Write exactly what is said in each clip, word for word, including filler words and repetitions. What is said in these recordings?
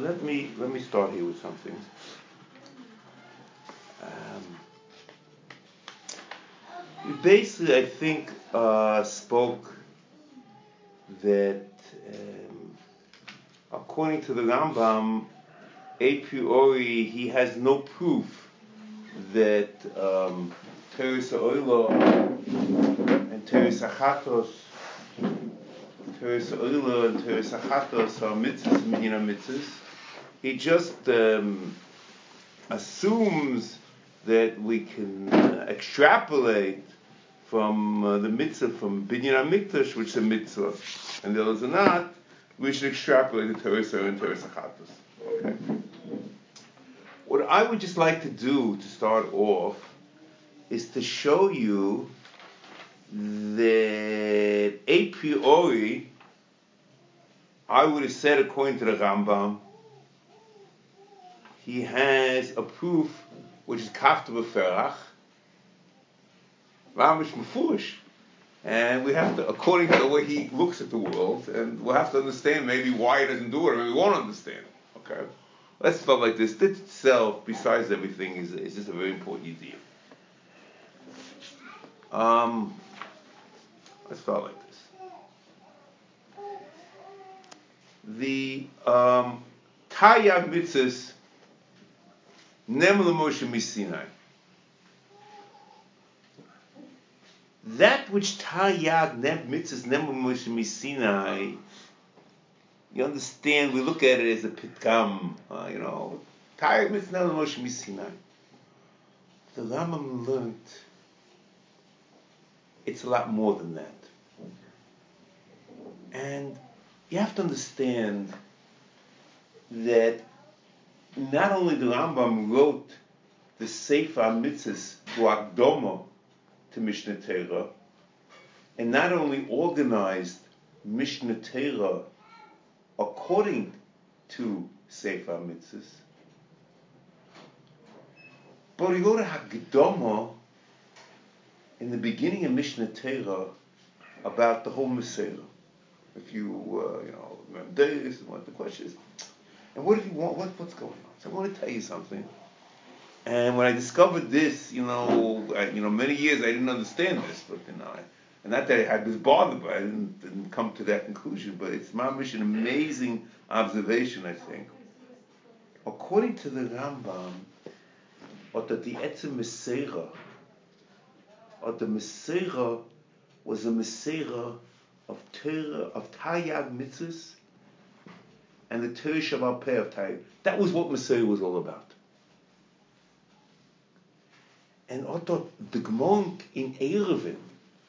let me let me start here with something. Um, we basically, I think, uh, spoke that um, according to the Rambam, a priori he has no proof that um, Teres Ha'olah and Teres Hachatos, Teres Ha'olah and Teres Hachatos are mitzvahs, minyan mitzvahs. He just um, assumes that we can uh, extrapolate from uh, the mitzvah from Binyan HaMikdash, which is a mitzvah, and those are not, we should extrapolate the Teres Ha'olah and Teres Hachatos. Okay. What I would just like to do to start off is to show you that a priori, I would have said according to the Rambam, he has a proof which is kafta b'ferach, Ramish Mefurish, and we have to, according to the way he looks at the world, and we'll have to understand maybe why he doesn't do it, or maybe we won't understand. Okay, let's start like this. This itself, besides everything, is is just a very important idea. Um, let's start like this. The um, Taryag mitzvahs nem l'Moshe miSinai. That which Taryag nem mitzvahs nem l'Moshe miSinai, you understand, we look at it as a pitkam, uh, you know, Taryag mitzvahs nem l'Moshe miSinai. The Rambam learned it's a lot more than that. And you have to understand that not only the Rambam wrote the Sefer Mitzvahs to Akdoma to Mishnah Torah, and not only organized Mishnah Torah according to Sefer Mitzvahs, but he wrote a Hakdama in the beginning of Mishnah Torah about the whole Mesorah. If you, uh, you know, remember this and what the question is. And what did he want? What, what's going on? So I want to tell you something. And when I discovered this, you know, I, you know, many years I didn't understand this, but you know, I, and not that I had this bother, but I didn't, didn't come to that conclusion. But it's mamish an amazing observation, I think. According to the Rambam, or that the Etzem Mesorah, or the Mesorah was a Mesorah of Torah, of Taryag mitzvahs, and the Torah Shabbat Peh of Taryag. That was what Mesorah was all about. And Otto, the Gemara in Erevin,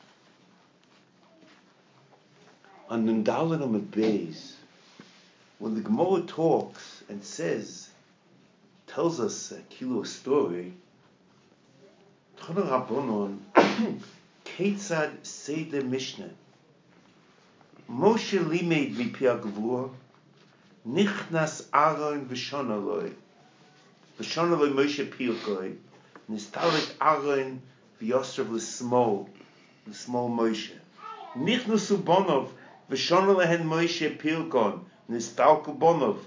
on Nundalan Amud Beis, when the Gemara talks and says, tells us a kilo story, Tchana Rabbanon, Ketzad Seder Mishnah, Moshe limed mipi hagvur, nichnas Aaron v'shon aloi, v'shon aloi Moshe pilkoi, nistalik Aaron v'yosrav l'smol, l'smol Moshe. Nichnasu bonov, v'shon alehen Moshe pilkon, nistalku bonov,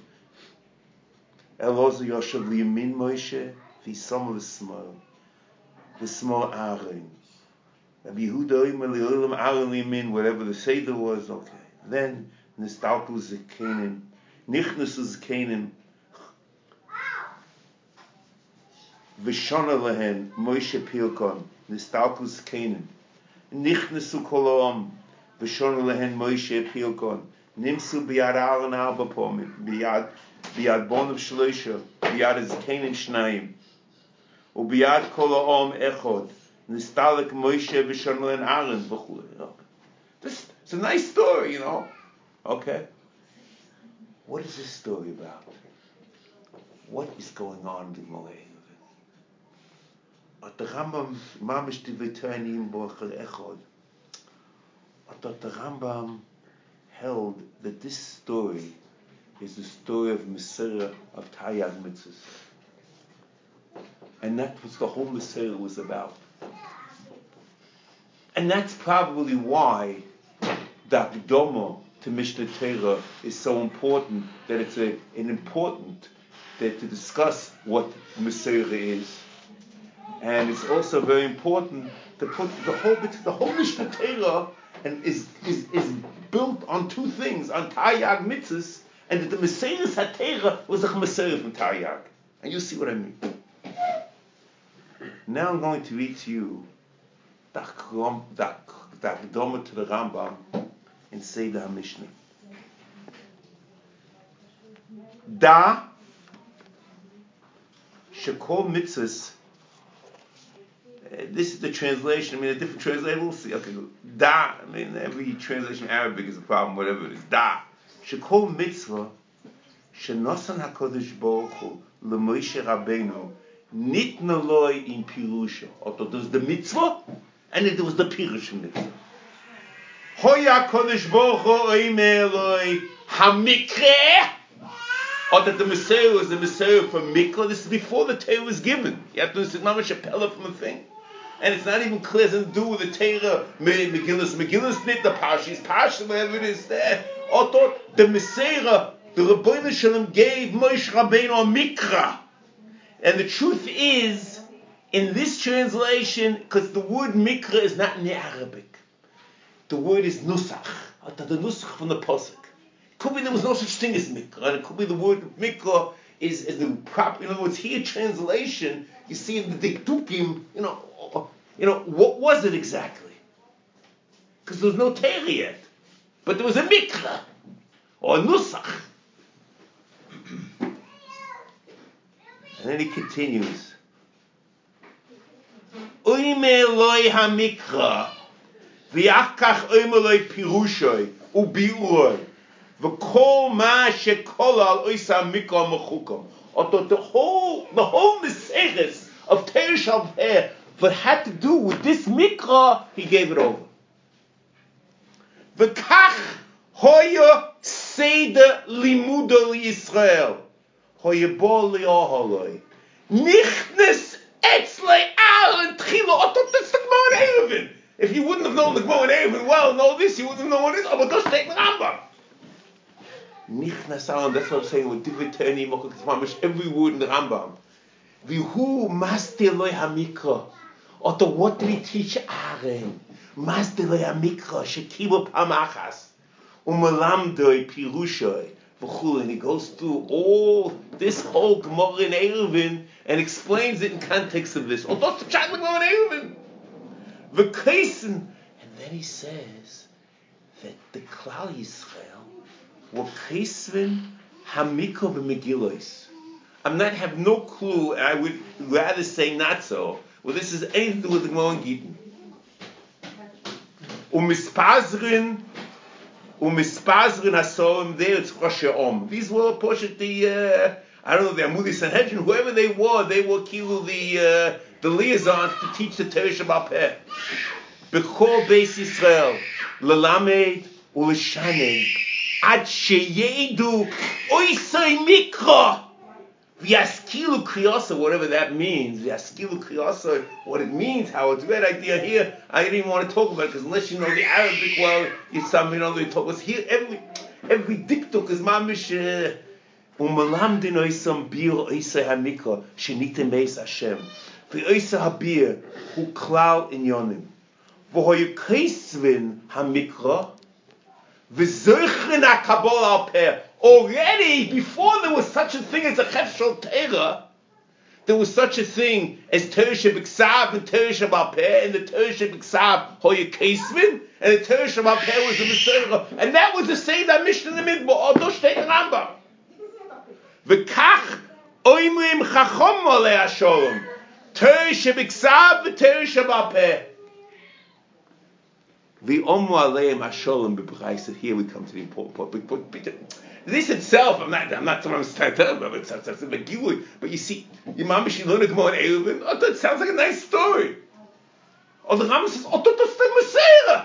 elozu yoshav l'yamin Moshe, v'yisam l'smol, l'smol Aaron. Rabbi Yehuda Omer Le'olam Aaron L'Yamin, whatever the Seder was, okay. Then, Nistalku Zekanim, Nichnasu Zekanim, V'shona Lehen, Moshe Pilkon, Nistalku Zekanim, Nichnasu Kol Ha'am, V'shona Lehen, Moshe Pilkon, Nimsu B'yad Aaron Arba Pomim, B'yad, B'yad Bonav Shloisha, B'yad Zekanim Shnayim, U'B'yad Kol Ha'am Echod, Nistalik Moshe v'Shon and Aaron v'chulei. This it's a nice story, you know. Okay. What is this story about? What is going on in the Gemara? At the Rambam mamish divitayim bochel echod. At the Rambam held that this story is the story of Mesorah of Taryag mitzvahs, and that's what the whole Mesorah was about. And that's probably why the Akdama to Mishnah Torah is so important that it's a, an important that to discuss what Mesorah is. And it's also very important to put the whole the whole Mishnah Torah and is, is is built on two things, on Taryag mitzvahs, and that the Mesorah HaTorah was a Mesorah from Taryag. And you'll see what I mean. Now I'm going to read to you the Akdama to the Rambam in Seder HaMishnah. Da Shekol mitzvahs. Uh, this is the translation. I mean, a different translation. We'll see. Okay, da. I mean, every translation in Arabic is a problem. Whatever it is, da. Shekol mitzvah. Shenosan Hakadosh Baruch Hu leMoshe Rabbeinu nitna loy in pirusha. Or there's the mitzvah, and then there was the pirush mitzvah. Hoya Hakadosh Baruch Hu oimer loy hamikre. Or that the Mesorah was the Mesorah from Mikra. This is before the Torah was given. You have to understand mamash a pella from a thing. And it's not even clear, it doesn't do with the Torah, Megillus, Megillus nit the Parshas, Parshas, whatever it is there. Or thought the Mesorah, the Rabbeinu Shalom gave Moshe Rabbeinu a Mikra. And the truth is, in this translation, because the word Mikra is not in the Arabic, the word is Nusach. Or the Nusach from the Pasuk. Could be there was no such thing as mikra, and it could be the word mikra is, is the proper. In other words, here translation, you see in the diktukim, you know, you know what was it exactly? Because there was no Torah yet, but there was a mikra or a nusach, and then he continues. Oime loy hamikra, v'achkach oime loy pirushoy ubiuroi. V'kol ma shekolal oisa mikra mechukom. Or the whole the whole Mesorah of Torah Shabbat, what had to do with this mikra, he gave it over. V'kach hoya seder limudo liyisrael hoya bo liyahaloi nichnes etzlei al tchila. That's the Gemara in Eruvin. If you wouldn't have known the Gemara in Eruvin well, know this, you wouldn't have known what it is. But just take the Rambam. Nichnas al, that's what I'm saying with Divrei Torah, every word in the Rambam. V'hu mastir loy hamikra. Or to what did he teach Aaron? Mastir loy hamikra shekibu pamachas umelamdoi pirushoi v'chul. And he goes through all this whole Gemara in Eruvin and explains it in context of this. Or that's the Gemara in Eruvin. V'kaisen, and then he says that the Klal Yisrael were Kesvin Hamikra b'Megillos. I'm not have no clue, and I would rather say not so. Well, this is anything to do with the Gemara in Gittin. Umispazrin, umispazrin hasoim there. It's Rosh Hashanah. These were Poshet the uh, I don't know the Amudi Sanhedrin, whoever they were, they were kilu the uh, the liaisons to teach the Torah Shabbat Peh. Bechol Beis Yisrael lelamed u'lishaned. Ad sheyedu oisay mikra v'yaskilu kriyasa, whatever that means. V'yaskilu kriyasa, what it means, how it's a bad idea here. I didn't even want to talk about it because unless you know the Arabic well, you some you know they talk. Was here every every diktuk is mamish umelamdin oisam bir oisay hamikra shenitem beis Hashem v'oisay habir hu klal inyonim v'hoyu kaisvin hamikra. Already, before there was such a thing as a Chefshel Torah, there was such a thing as Torah Shebiksav and Torah Shabbat Peh, and the Torah Shebiksav Hoya Kesvin, and the Torah Shabbat Peh was the Mesorah, and that was the Seder Mishnah in the Midbar, or Dosh Tein Rambam. V'kach oimrim chachom olei hasholom, Torah Shebiksav and Torah Shabbat Peh. The Omu Aleim Hasholem b'Braisa. Here we come to the important part. But, but, but this itself, I'm not, I'm not telling you, it's a Megillah. But you see, your mom, she learned to come on Eruvin. Oh, that sounds like a nice story. Or the Rambam says, oh, that's the Mesorah.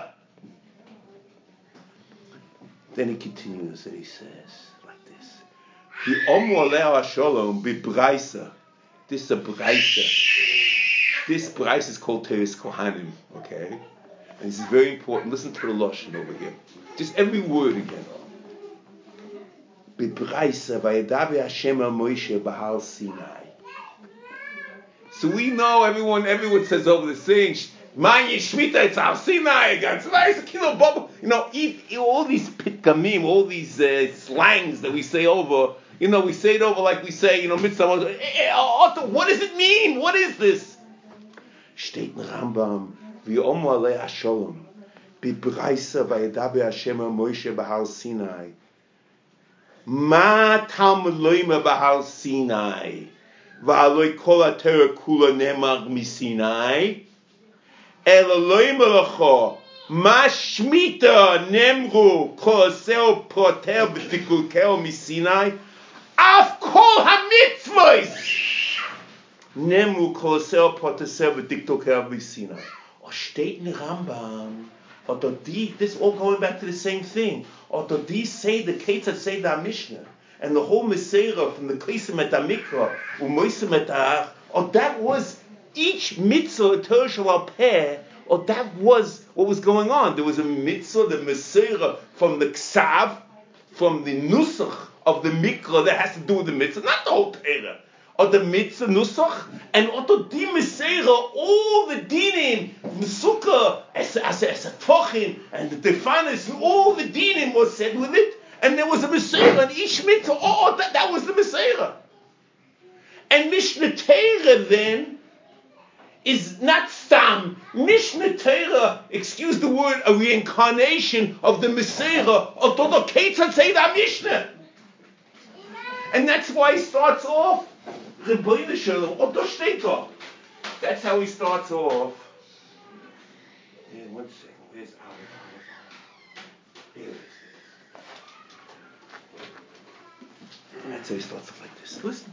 Then he continues and he says like this: the Omu Aleim Hasholem b'Braisa. This is a Braisa. This Braisa is called Teres Kohanim. Okay. And this is very important. Listen to the Lashon over here. Just every word again. B'braisa vayadaber Hashem el Moshe b'har Sinai. So we know everyone. Everyone says over the saying, "Man Yishmita, it's Har Sinai." It's nice, kilo bubble. You know, all these pitgamim, all these uh, slangs that we say over. You know, we say it over like we say, you know, mitzvah. What does it mean? What is this? Steht in Rambam, v'yomer alei hasholom, b'braisa vayadaber Hashem el Moshe b'har Sinai. Ma Talmud loyma b'har Sinai, v'aloi kol haTorah kula nemar miSinai, ela loyma lecho, ma shmita nemru kol aseo poter b'fikulkeo miSinai, af kol hamitzvos nemru kol aseo poter b'fikulkeo miSinai. Or steht in Rambam. Or do these, this all going back to the same thing. Or do these say the Ketzad say the Mishnah and the whole Meseira from the Klesim et Amikra Umoisim et Ha'ach, or that was each mitzvah Torah Shabbat Peh, or that was what was going on. There was a mitzvah, the Meseira from the Ksav, from the Nusach of the Mikra that has to do with the mitzvah, not the whole Torah. Or the mitzvah nusach, and also di meseira, all the dinim, sukkah, as as as a tfochin, and the tefanis, and all the dinim was said with it, and there was a meseira, and each mitzvah, oh, that, that was the meseira. And Mishnah Torah then is not stam. Mishnah Torah, excuse the word, a reincarnation of the meseira of Dodo Ketzad Seder Mishnah, and that's why he starts off. That's how he starts off. Yeah, one second. Where's Aleph? Here it is. That's how he starts off like this. Listen.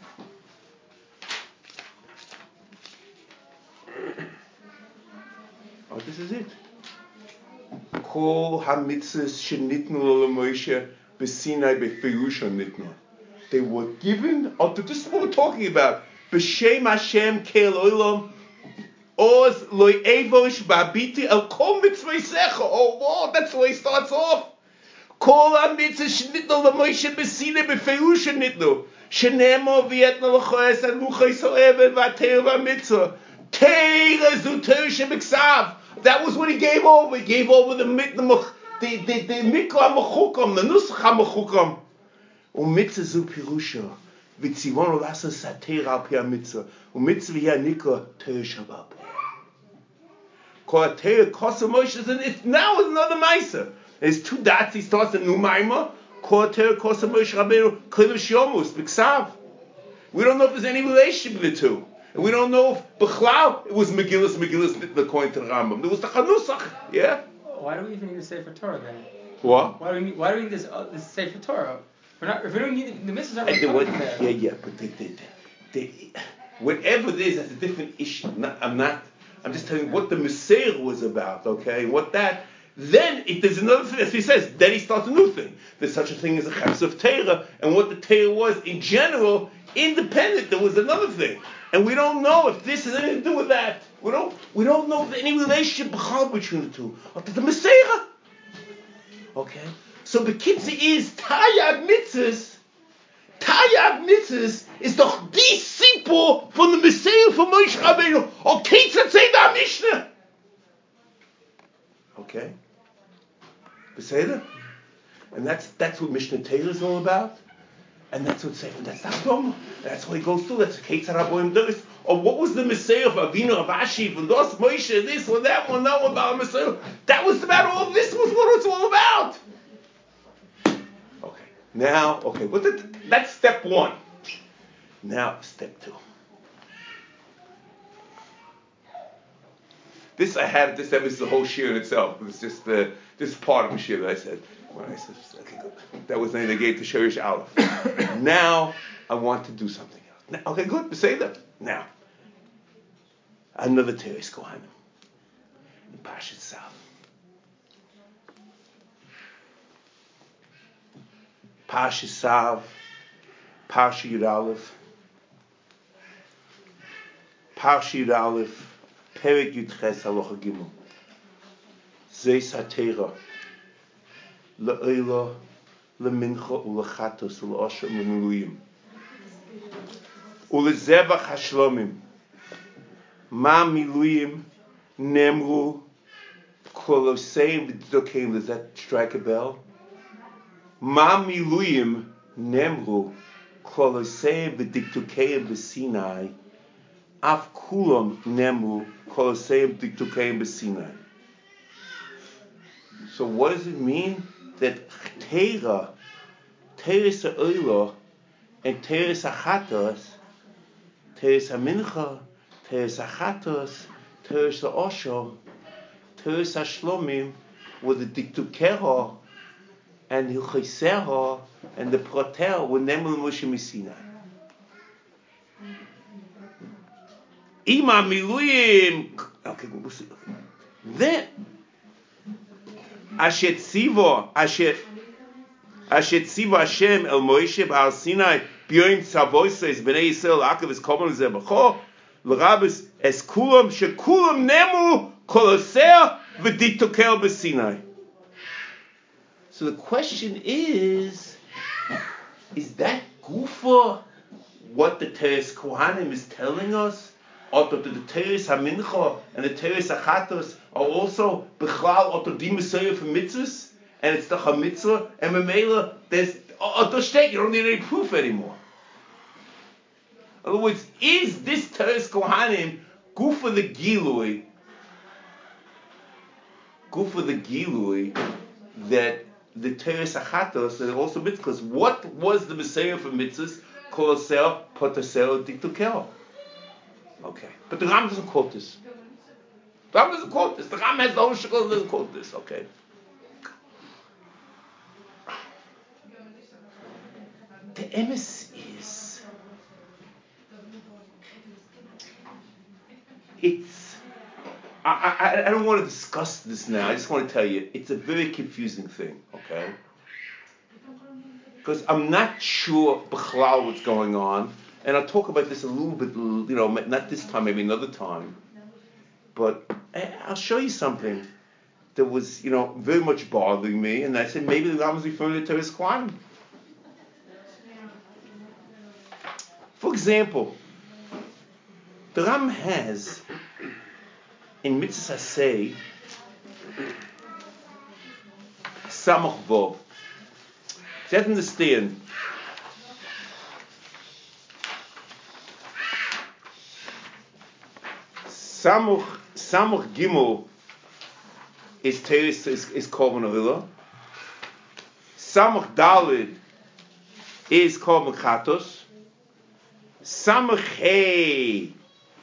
Oh, this is it. Kol hamitzvos shenitnu leMoshe b'Sinai b'Firusha nitnu. They were given, oh, this is what we're talking about. B'Shem Hashem Keil Olam Oz Loi Evosh Babiti El Kol Mitzvah Secha. Oh, wow, that's the way he starts off. Kol HaMitzvah Shnitno LaMoshe B'Sinai B'Firusha Nitno Shenemo V'yetno L'choes Alucha Yisrael Eved V'Atei V'Mitzvah Teira Zu Torah Shebiksav. That was what he gave over. He gave over the the the the the Mikra HaMechukam, the Nusach HaMechukam. Umitzvah zu pirusha, v'tzivonu lasa sater al pi hamitzvah, umitzvah hi hanikra Torah Shabbat Peh. Kol haTorah kosa Moshe, and it's now is another ma'aser. There's two dots. He starts a new ma'aser. Kol haTorah kosa Moshe Rabbeinu kliv shomus b'ksav. We don't know if there's any relationship between the two, and we don't know if b'chlal it was Megillas Megillas according to the Rambam. There was the Chanusach, yeah. Why do we even need to say for Torah then? What? Why do we need, why do we need this uh, this say for Torah? We're not, if we don't need the, the mitzvahs are And what, there. yeah, yeah, but they, they, they, they, whatever it is, that's a different issue. Not, I'm not. I'm just telling you what the Meseir was about. Okay, what that. Then if there's another thing, as he says, then he starts a new thing. There's such a thing as a Chefs of Torah, and what the Torah was in general, independent. There was another thing, and we don't know if this has anything to do with that. We don't. We don't know if there's any relationship between the two. Or the Meseir. Okay. So Bekitze is Tayag Mitzvahs. Tayag Mitzvahs is doch die Sipur von the Messiah von Moshe Rabbeinu. Or Ketzad Seder Mishnah. Okay? Beseder? And that's that's what Mishnah Torah is all about. And that's what Sefer, that's not Dom. That's what he goes through. That's Ketzad Raboim Doris. Or what was the Messiah of Avinu, of Ashiv, and those Moshe, this or that one, that one about Messiah. That was about all, this was what it's all about. Now, okay, what the, that's step one. Now, step two. This I had, this was the whole shir in itself. It was just the, this part of the shir that I said. When I said, okay, good. That was the name they gave to Sherish Aleph. Now, I want to do something else. Now, okay, good, say that. Now, another Teres Kohanim. In Parashat Tzav. Parashat Tzav, Parashat Yud Aleph, Parashat Yud Aleph, Perek Yud Ches Halacha Gimel. Zeis HaTeira. Le'oila, le'mincha, u'lechatos, u'le'osher, u'lemiluyim. U'lezevach hashlomim. Ma miluyim nemru koloseim v'dzokeim. Does that strike a bell? Ma miluyim nemru koloseim v'diktukeim b'Sinai. Af kulam nemru koloseim v'diktukeim b'Sinai. So what does it mean? That Teira, Teres ha'oila, and Teres ha'chatos, Teres ha'mincha, Teres ha'chatos, Teres ha'osher, Teres ha'shlomim, were the diktukeha and hilcheseha and the proter were nemru Moshe Sinai. Ima miluyim. Okay, we'll see. Then Asher tzivo, Asher Asher tzivo Hashem el Moshe b'Har Sinai b'yoyim tzavosos b'nei Yisrael la'akav es kol zeh b'cho l'rabes es kulam shekulam nemu koloseh v'diktokel b'Sinai. So the question is, is that gufa what the Teres Kohanim is telling us? Or the Teres HaMincha and the Teres HaChatos are also B'chlal or the Messiah for mitzvahs, and it's the HaMitzvah, and Memela, there's Oto Shtek, you don't need any proof anymore. In other words, is this Teres Kohanim gufa the Gilui, gufa the Gilui, that the Teres HaChatos and also mitzvahs, what was the Messiah for mitzvahs? Kolosel, Potosel, Diktukel. Okay, but the Ram doesn't quote this. The Ram doesn't quote this. The Ram has the whole shikol doesn't quote this. Okay. The emes is it's. I, I I don't want to discuss this now. I just want to tell you it's a very confusing thing. Okay. Because I'm not sure b'chlal what's going on. And I'll talk about this a little bit, you know, not this time, maybe another time. But I'll show you something that was, you know, very much bothering me. And I said, maybe the Ram is referring to Teres Kohanim. For example, the Ram has, in Mitzvah Saseh, Samach Vov. You have to understand, Samuch Samuch Gimel is Teres is, is Korban Oila. Samuch Dalid is Korban Chatos. Samuch Hey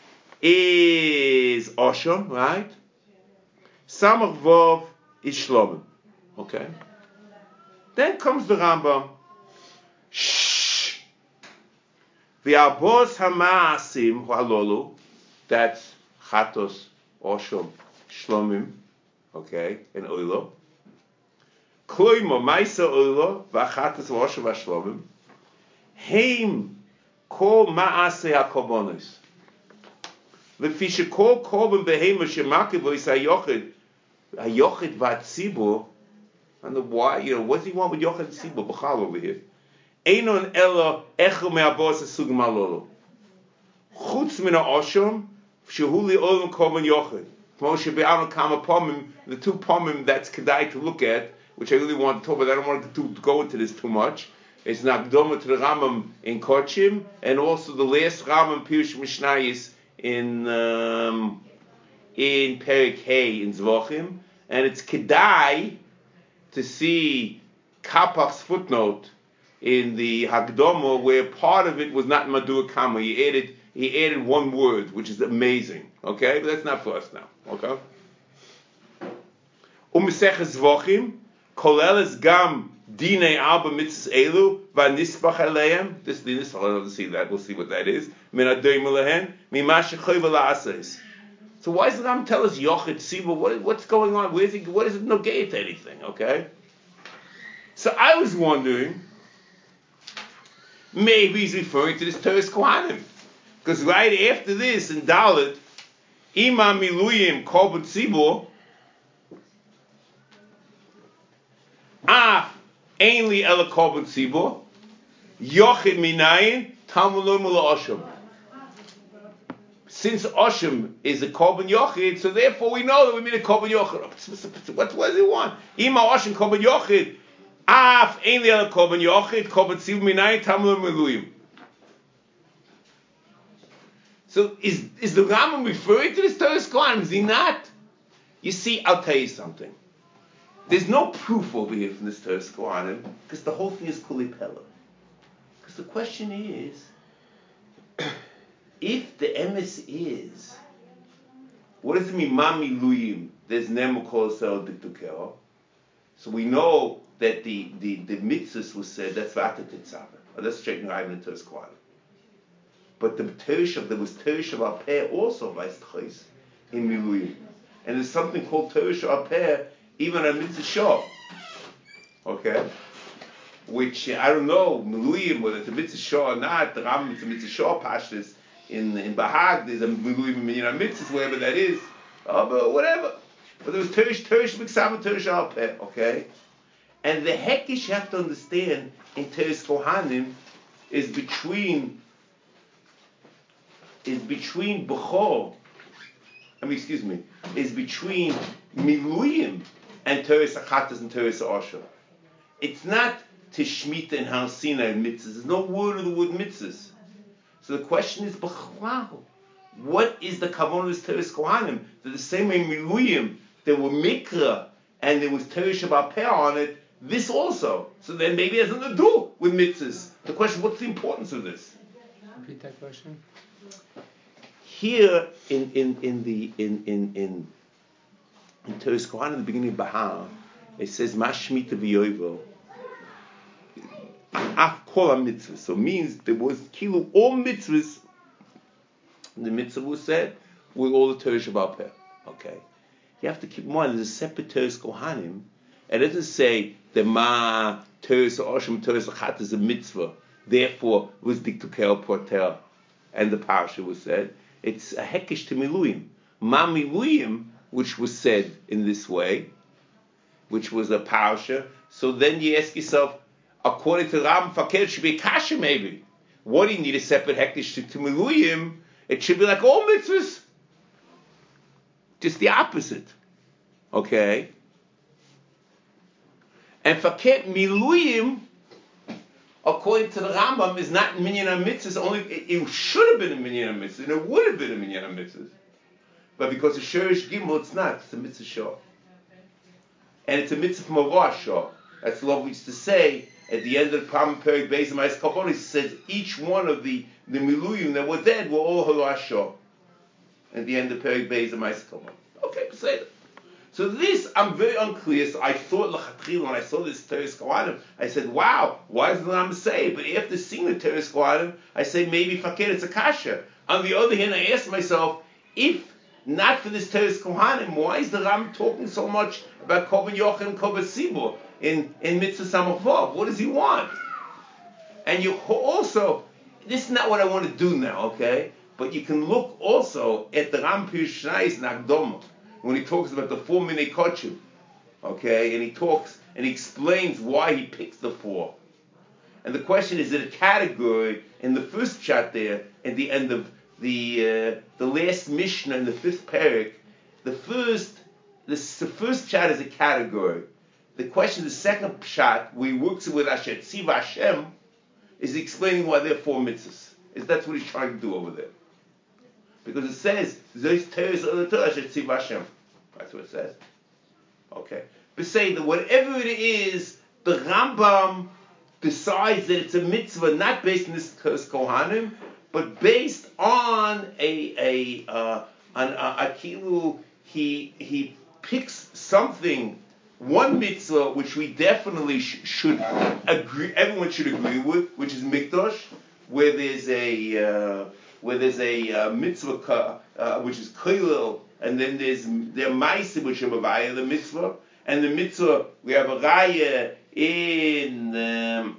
is Osher, right? Samuch Vov is Shlomim. Okay. Then comes the Rambam. Shh. V'arbos hamaasim halolu. That's Chatos, Oshom, Shlomim, okay, and Oilo. Kloimo, Maisa Oilo, Vachatos, Oshom, Vashlomim. Heim, Kol Maase HaKorbanos. Lefisha Kol Korban Behema Shemakivo is HaYochid. HaYochid Vatzibur. I don't know why, you know, what does he want with Yochid Tzibur? B'chal over here. Einon Elo, Echel Me'abos HaSugim HaLolo. Chutz Mina Oshom, Shehuli Olam Korban Yochid. Moshe Be'ano Kama Pomim, the two Pomim that's Kedai to look at, which I really want to talk about. I don't want to, to go into this too much. It's Nagdoma to the Ramam in Kochim, and also the last Ramam Pirush Mishnayis in um, in Perik Hay in Zvochim, and it's Kedai to see Kapach's footnote in the Hagdomo, where part of it was not Madur Kama. He added he added one word, which is amazing. Okay, but that's not for us now. Okay. U'Meseches Zvochim koleles gam dinei arba mitzvos elu v'nisbach aleim. This this I don't see that. We'll see what that is. Min adoim lehen mima shechoyv la'aseis. So why does the Ram tell us Yochid Tzibur? What what's going on? Where is he? What is it negate anything? Okay. So I was wondering, maybe he's referring to this Teres Kohanim, because right after this in Dalet, Ima Miluyim Korban Tzibur, Ainly ela korban tzibur. Yochid minayin Talmud lo mula osham. Since osham is a korban yochid, so therefore we know that we mean a korban yochid. What, what does he want? Ima osham korban yochid. Af ainly ela korban yochid. Korban tzibur minayin Talmud lo miluyim. So is is the Rambam referring to this Toras Kohanim? Is he not? You see, I'll tell you something. There's no proof over here from this Toras Kohanim because the whole thing is kuli pella. Because the question is, if the emes is, what does it mean? Mami luyim. There's nemo kol sel diktukeo. So we know that the the the mitzvahs was said. That's v'ata tetzaveh. That's straight in the Toras Kohanim. But the Teresh, there was Teresh of Alpeh also by Stchois in Miluyim. And there's something called Teresh of Alpeh even on Mitzvah Shah. Okay? Which, I don't know, Miluyim, whether it's a Mitzvah Shah or not, the Rambam, it's a Mitzvah Shah Pashtas. In, in Bahag, there's a Miluyim Minyan Mitzvahs, wherever that is. Oh, but whatever. But there was Teresh, Teresh Miksam, Teresh of Alpeh. Okay? And the Hekish you have to understand in Toras Kohanim is between is between Bechor, I mean, excuse me, is between Miluyim and Teres Achatas and Teres Osher. It's not Tishmita and Har Sinai mitzvahs. There's no word of the word mitzvahs. So the question is, B'chlau, what is the kavanah of this Teres Kohanim? That the same way Miluyim, there were Mikra and there was Teres Shabbat Peh on it, this also. So then maybe it has nothing to do with mitzvahs. The question, what's the importance of this? Repeat that question. Here in in in the in in in in Toras Kohanim, in the beginning of Bahar, it says Mashmita v'yovel af kol mitzvahs. So it means there was kilu all mitzvahs. The mitzvah was said with all the Teresh Shabbat Peh. Okay, you have to keep in mind there's a separate Toras Kohanim. It doesn't say the ma Teres Osham Teres Achat is a mitzvah. Therefore, it was diktukel porter, and the parsha was said. It's a hekesh to miluyim. Ma miluyim, which was said in this way, which was a parsha. So then you ask yourself, according to Ram Fakir, it should be a kasha maybe. What do you need a separate hekesh to, to miluyim? It should be like all mitzvahs. Just the opposite. Okay? And Fakir miluyim, according to the Rambam, is not in Minyan HaMitzvahs. Only it, it should have been in Minyan HaMitzvahs, and it would have been in Minyan HaMitzvahs. But because of Shurish Gimel, it's not. It's a mitzvah shah, and it's a mitzvah from a Rosh Shah. That's what we used to say at the end of the Pram Perik Beis Ma'is Kabbalah. It says each one of the the miluyim that were dead were all Rosh Shah. At the end of Perik Beis Ma'is Kabbalah. Okay, say that. So this, I'm very unclear. So I thought, l'chatchila, when I saw this Teres Kohanim, I said, wow, why does the Rambam say it? But after seeing the Teres Kohanim, I say, maybe fakir, it's a kasha. On the other hand, I asked myself, if not for this Teres Kohanim, why is the Rambam talking so much about Korban Yochid and Korban Tzibur in, in Mitzvah Samach Vav? What does he want? And you also, this is not what I want to do now, okay? But you can look also at the Rambam Pirush Shnayis Nagdoma, when he talks about the four minei kochim, okay, and he talks and he explains why he picks the four. And the question is, is it a category in the first chat there, at the end of the uh, the last Mishnah in the fifth parak, the first this, the first chat is a category. The question, the second chat, where he works with Asher Tziv Hashem, is explaining why there are four mitzvahs. Is that's what he's trying to do over there. Because it says, that's what it says. Okay. But say that whatever it is, the Rambam decides that it's a mitzvah, not based on this Teres Kohanim, but based on a a uh, on a kilu. He he picks something, one mitzvah which we definitely sh- should agree, everyone should agree with, which is mikdash, where there's a uh, where there's a uh, mitzvah uh, which is koilel, and then there's there are ma'asim which are mavaya the mitzvah, and the mitzvah we have a raya in um,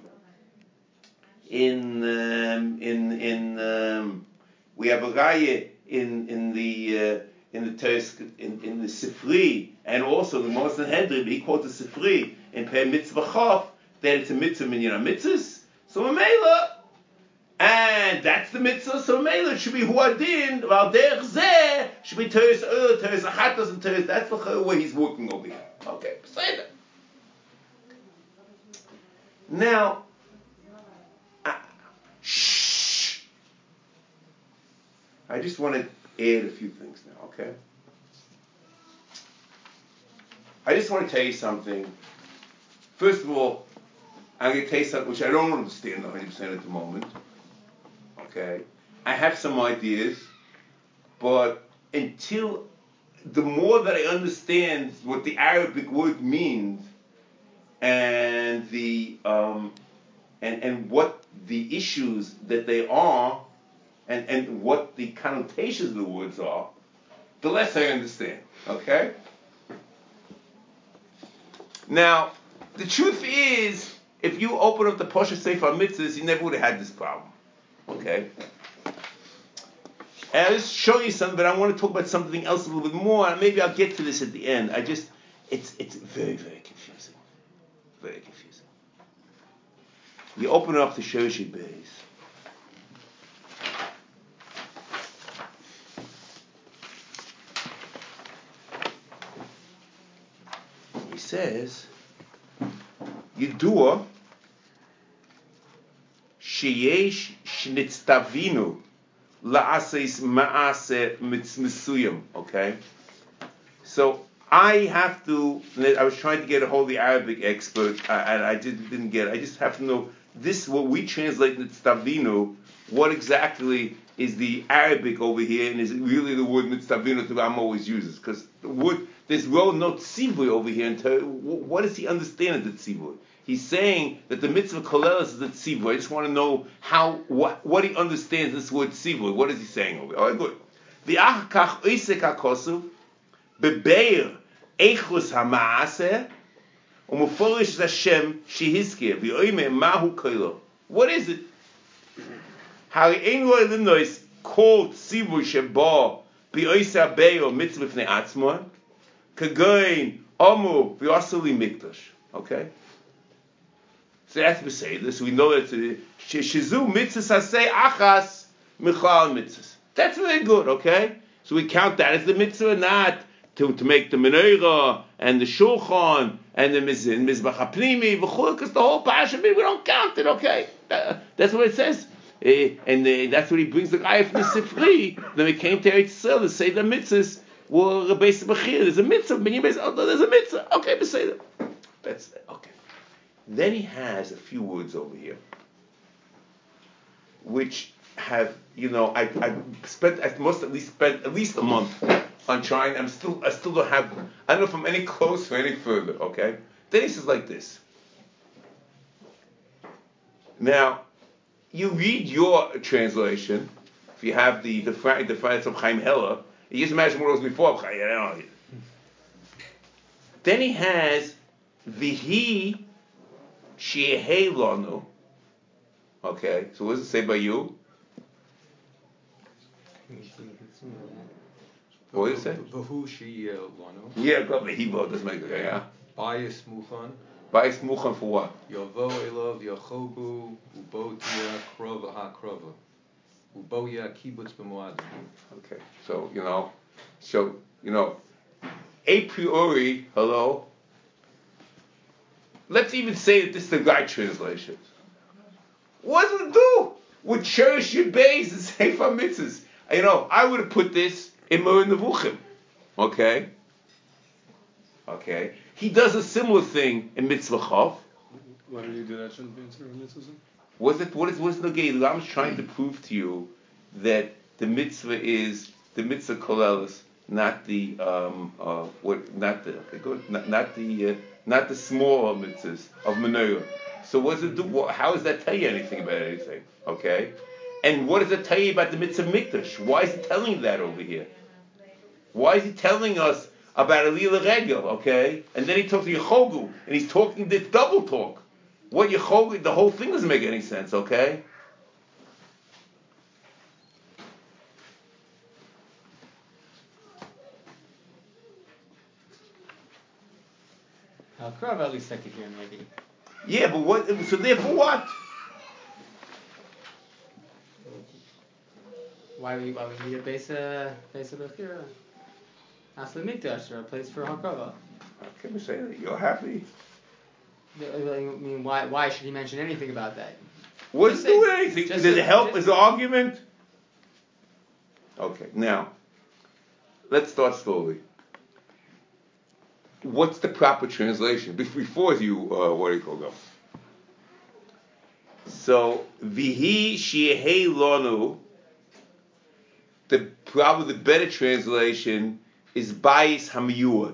in um, in in um, we have a raya in in the uh, in the teres, in in the Sifri, and also the Moshe Hedri, he quotes the Sifri in Per Mitzvah Chaf that it's a mitzvah minyan mitzvahs. So a mela, and that's the mitzvah. So a mela should be huadin. Val derech zeh should be teres oil, teres achatos, and teres. That's the way he's working over here. Okay, say that. Now, uh, shh. I just want to add a few things now. Okay. I just want to tell you something. First of all, I'm going to tell you something which I don't understand one hundred percent at the moment. Okay? I have some ideas, but until, the more that I understand what the Arabic word means, and the, um, and, and what the issues that they are, and, and what the connotations of the words are, the less I understand. Okay? Now, the truth is, if you open up the Posha Sefer Mitzvahs, you never would have had this problem. Okay? And I'll just show you something, but I want to talk about something else a little bit more, and maybe I'll get to this at the end. I just, it's it's very, very confusing. Very confusing. You open up the Shoshi Beis. He says, Yidua sheyesh shnitztavinu la'aseis ma'ase mitzmisuyim. Okay? So I have to, I was trying to get a hold of the Arabic expert, uh, and I didn't, didn't get it. I just have to know, this, what we translate nitztavinu, what exactly is the Arabic over here, and is it really the word nitztavinu that I'm always uses? Because the word, there's well no tzivui over here. And what does he understand as the tzivui? He's saying that the mitzvah kolelis is the tzivui. I just want to know how, what, what he understands this word tzivui. What is he saying over here? All right, good. The achkach oisek hakosuv bebeir eichus hamaaseh umuforish Hashem shehizkir v'oime mahu koilo. What is it? Ha're'en lo elinois called tzivui sheba b'oiseh beyo mitzvah fnei atzmon kagoin omu v'yasuli mikdash. Okay? So that's Beseder. So we know that Shizu mitzvah saseh achas michal mitzvahs. That's very good, okay? So we count that as the mitzvah, not to, to make the menorah and the shulchan and the mizin, mizbach hapnimi, v'chul, because the whole parasha, we don't count it, okay? That, that's what it says. Uh, and uh, that's what he brings the guy from the Sifri. Then we came to Eretz Yisrael to say the mitzvahs were based on Bechir. There's a mitzvah, oh, there's a mitzvah. Okay, Beseder. That's, okay. Then he has a few words over here, which have, you know, I I spent, I must at least spent at least a month on trying. I'm still, I still don't have, I don't know if I'm any closer or any further. Okay. Then he says like this. Now, you read your translation. If you have the the the France of Chaim Heller, you just imagine what it was before Chaim. Then he has Vihi Shehei Lanu. Okay, so what does it say by you? What does it say? Vahu Shehei Lanu. Yeah, go Vehibo. Doesn't make it. Yeah. Bias Muchan. Bias Muchan for what? Yavo Elav Yachobu Ubo Tia Krova Ha Krova Ubo Ya Kibbutz B'Moadim. Okay, so you know, so you know, a priori, hello. Let's even say that this is the right translation. What does it do? Would cherish your base and Sefer Mitzvahs? You know, I would have put this in Moreh Nevuchim. Okay? Okay. He does a similar thing in Mitzvah Chav. Why did you do that? Shouldn't be in Sefer Mitzvahs? Was it, what is, what's the gate? I'm trying to prove to you that the mitzvah is, the mitzvah kolelis, not the, um, uh, what, not the, okay, good, not, not the, uh, not the small mitzvahs of menorah. So what does it do? How does that tell you anything about anything? Okay? And what does it tell you about the mitzvah mikdash? Why is he telling you that over here? Why is he telling us about Aliyah Regel? Okay? And then he talks to Yechogu, and he's talking this double talk. What Yechogu, the whole thing doesn't make any sense, okay? I'll grab at least I could hear maybe. Yeah, but what? So therefore, what? Why we why we need a base uh base of Bechira? Asli Mikdash, or a place for Hakava. Okay, we say that. You're happy. I mean, why why should he mention anything about that? What does it do with anything? Does it help as an argument? Okay, now let's start slowly. What's the proper translation? Before you, uh, what do you call them? So, vihi shiehei lonu. The probably the better translation is bayis hamiyuad.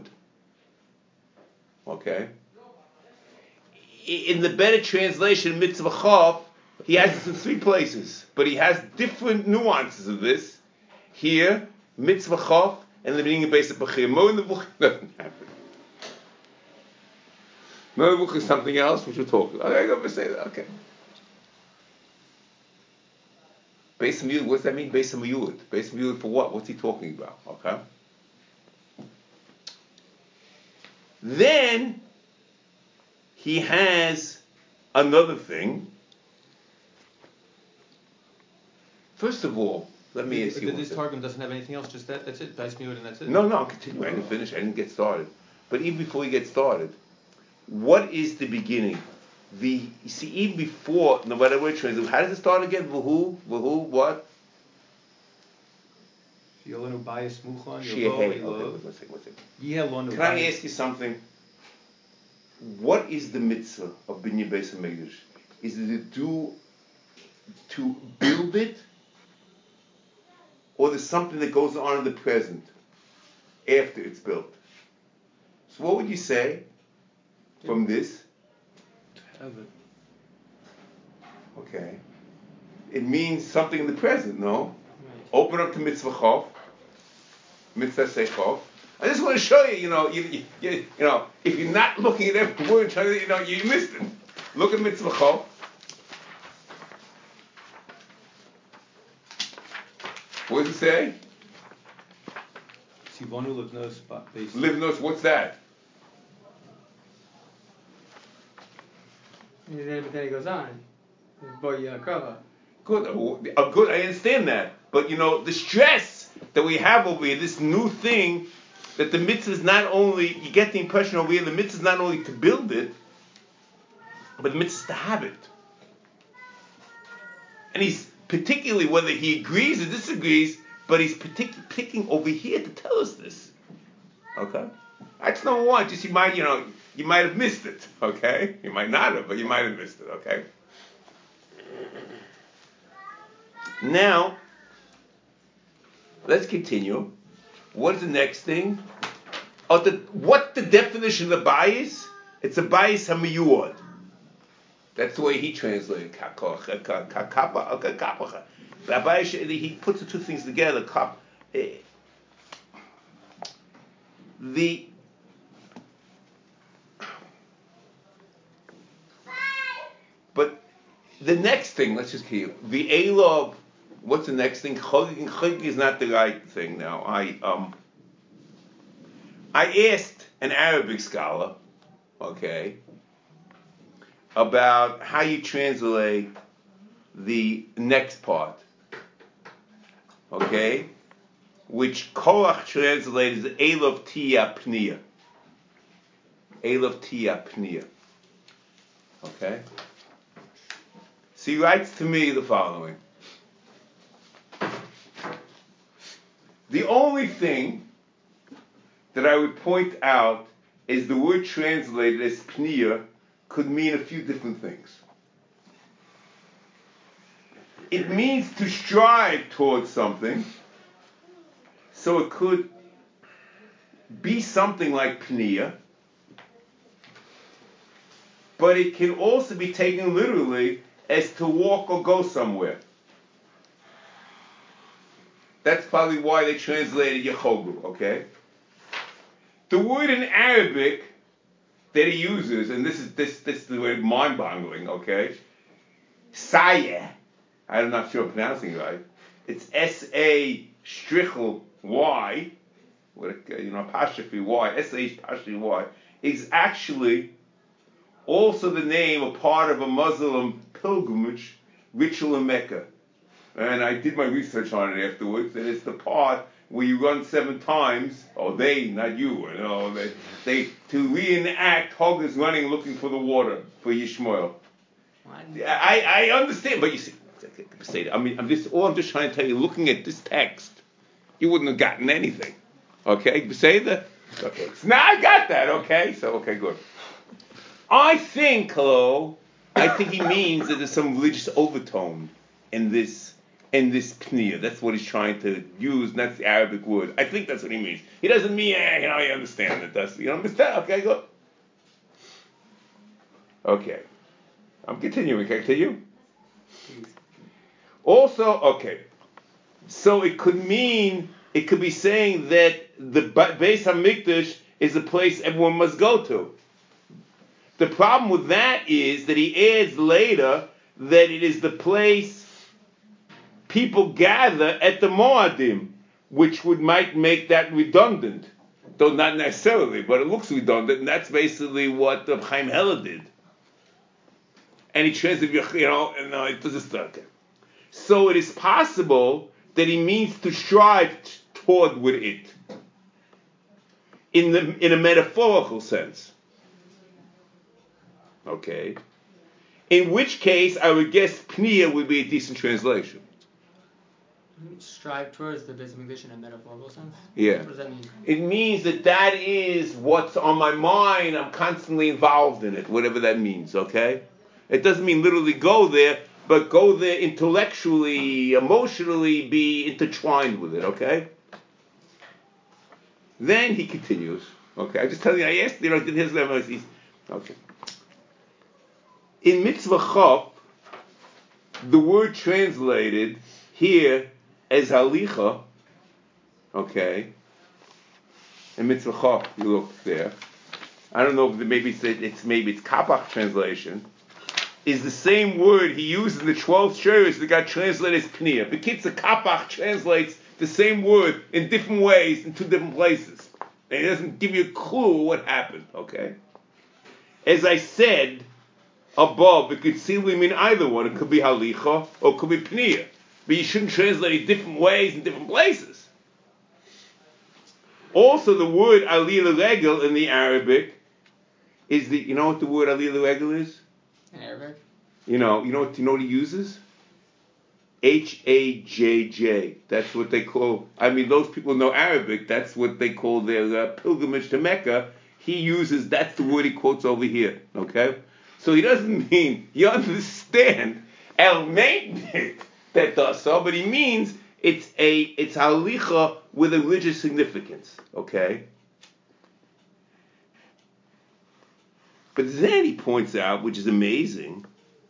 Okay. In the better translation, mitzvah chav, he has this in three places, but he has different nuances of this. Here, mitzvah chav, and the beginning of Beis Bechira. Mo in the book doesn't happen. Mo in the book is something else, which we'll talk about. Okay, go say that. Okay. Beis Hamiyud, what does that mean? Beis Hamiyud. Beis Hamiyud for what? What's he talking about? Okay. Then he has another thing. First of all, let me ask you. This Targum doesn't have anything else, just that. That's it. Beis Hamiyud and that's it. No, no, I'm continuing. I didn't finish. I didn't get started. But even before we get started, what is the beginning? The you see, even before, no matter what translation, how does it start again? V'hu, v'hu, what? Yolenu bayis muchan, Shiehei. yolo One second, one second. Yelonu. Can I ask you something? What is the mitzvah of Binyan Beis Hamikdash? Is it to do, to build it, or there's something that goes on in the present after it's built? So what would you say from this? Have it. Okay. It means something in the present, no? Right. Open up to mitzvah chav, mitzvah seichov. I just want to show you, you know, you, you, you, you know, if you're not looking at every word, you know, you missed it. Look at mitzvah chav. What does it say? Tivonu livnos beis. Livnos, what's that? And then, but then it goes on. Boy Hakava. Good, uh, good. I understand that, but you know, the stress that we have over here, this new thing, that the mitzvah is not only, you get the impression over here, the mitzvah is not only to build it, but the mitzvah is to have it. And he's particularly, whether he agrees or disagrees, but he's partic- picking over here to tell us this. Okay? That's number one. Just you might, you know, you might have missed it. Okay? You might not have, but you might have missed it. Okay? Now, let's continue. What's the next thing? Oh, the, what's the definition of the bayis? It's a bayis hamiyuad. That's the way he translated it. He puts the two things together. The but the next thing, let's just keep the Elov. What's the next thing? Chogig Chogig is not the right thing now. I um I asked an Arabic scholar, okay, about how you translate the next part, okay, which Korach translated as Elov Tia Pnia. Elov Tia Pnia. Okay? So he writes to me the following. The only thing that I would point out is the word translated as Pnia could mean a few different things. It means to strive towards something, so it could be something like Pnia, but it can also be taken literally as to walk or go somewhere. That's probably why they translated Yechogu, okay? The word in Arabic that he uses, and this is this this is the word mind-boggling, okay? Sayeh, I'm not sure I'm pronouncing it right. It's S A strichel Y, with a, you know, apostrophe Y, S A apostrophe Y, is actually also the name, a part of a Muslim pilgrimage ritual in Mecca. And I did my research on it afterwards, and it's the part where you run seven times, or they, not you, you know, they, they to reenact Hogar's running looking for the water for Yishmael. I, I understand, but you see, I mean, I'm just, all I'm just trying to tell you, looking at this text, you wouldn't have gotten anything. Okay, say that. Okay, so now I got that. Okay, so okay, good. I think, hello, I think he means that there's some religious overtone in this in this pnia. That's what he's trying to use, and that's the Arabic word. I think that's what he means. He doesn't mean, eh, you know, you understand it. That's, you understand? Okay, good. Okay, I'm continuing. Can I continue? Also, okay, so it could mean, it could be saying that the Beis HaMikdash is a place everyone must go to. The problem with that is that he adds later that it is the place people gather at the Moadim, which would might make that redundant, though not necessarily, but it looks redundant, and that's basically what the Chaim Heller did. And he translated, you know, and uh, it doesn't start. So it is possible that he means to strive t- toward with it, in the in a metaphorical sense. Okay. In which case, I would guess Pniya would be a decent translation. Strive towards the Beis HaMikdash in a metaphorical sense? Yeah. What does that mean? It means that that is what's on my mind. I'm constantly involved in it, whatever that means, okay? It doesn't mean literally go there, but go there intellectually, emotionally, be intertwined with it, okay? Then he continues, okay? I'm just telling you, I asked, you know, did his level, okay. In Mitzvah Chaf, the word translated here as halicha, okay, in Mitzvah Chaf, you look there. I don't know if maybe it's, it's maybe it's Kapach translation, is the same word he used in the twelve shirs that got translated as Pniya. The Kitzur Kapach translates the same word in different ways in two different places. And it doesn't give you a clue what happened, okay? As I said above, it could simply mean either one. It could be halicha or it could be pniya. But you shouldn't translate it different ways in different places. Also, the word ali l'regel in the Arabic is the, you know what the word ali l'regel is? In Arabic? You know, you know what, you know what he uses? H A J J. That's what they call, I mean, those people know Arabic. That's what they call their uh, pilgrimage to Mecca. He uses, that's the word he quotes over here. Okay? So he doesn't mean, you understand, el meit that does so, but he means it's a, it's halicha with a religious significance. Okay? But then he points out, which is amazing,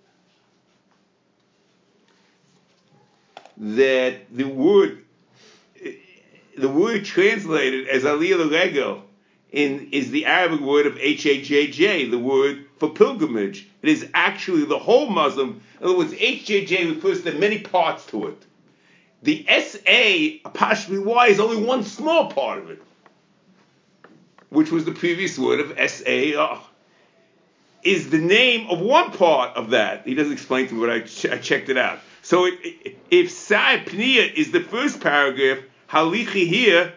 that the word, the word translated as aliyah l'regel in is the Arabic word of H A J J, the word for pilgrimage. It is actually the whole Muslim. In other words, H J J refers to many parts to it. The S A apostrophe Y is only one small part of it, which was the previous word of S A R. Is the name of one part of that. He doesn't explain to me, but I, ch- I checked it out. So it, it, if Sa'i Pniya is the first paragraph, Halichi here,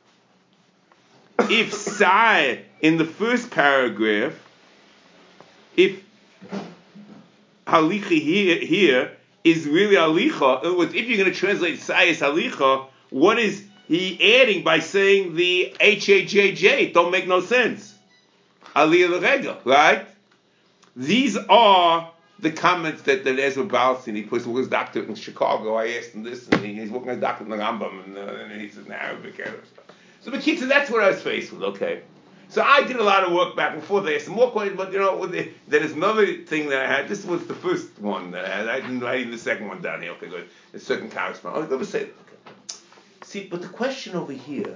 if Sa'i in the first paragraph, if Halichi here, here is really Halicha, in other words, if you're going to translate Sa'i as Halicha, what is he adding by saying the H A J J? It don't make no sense. Aliyah l'regel, right? These are the comments that, that Ezra Baalstein, he was a doctor in Chicago. I asked him this, and he, he's working as a doctor in the Rambam, and, uh, and he's in Arabic. So, but so that's what I was faced with, okay? So I did a lot of work back before they asked some more questions, but you know, with the, there is another thing that I had. This was the first one that I had. I didn't write even the second one down here. Okay, good. The second correspondence. Oh, let me say it. Okay. See, but the question over here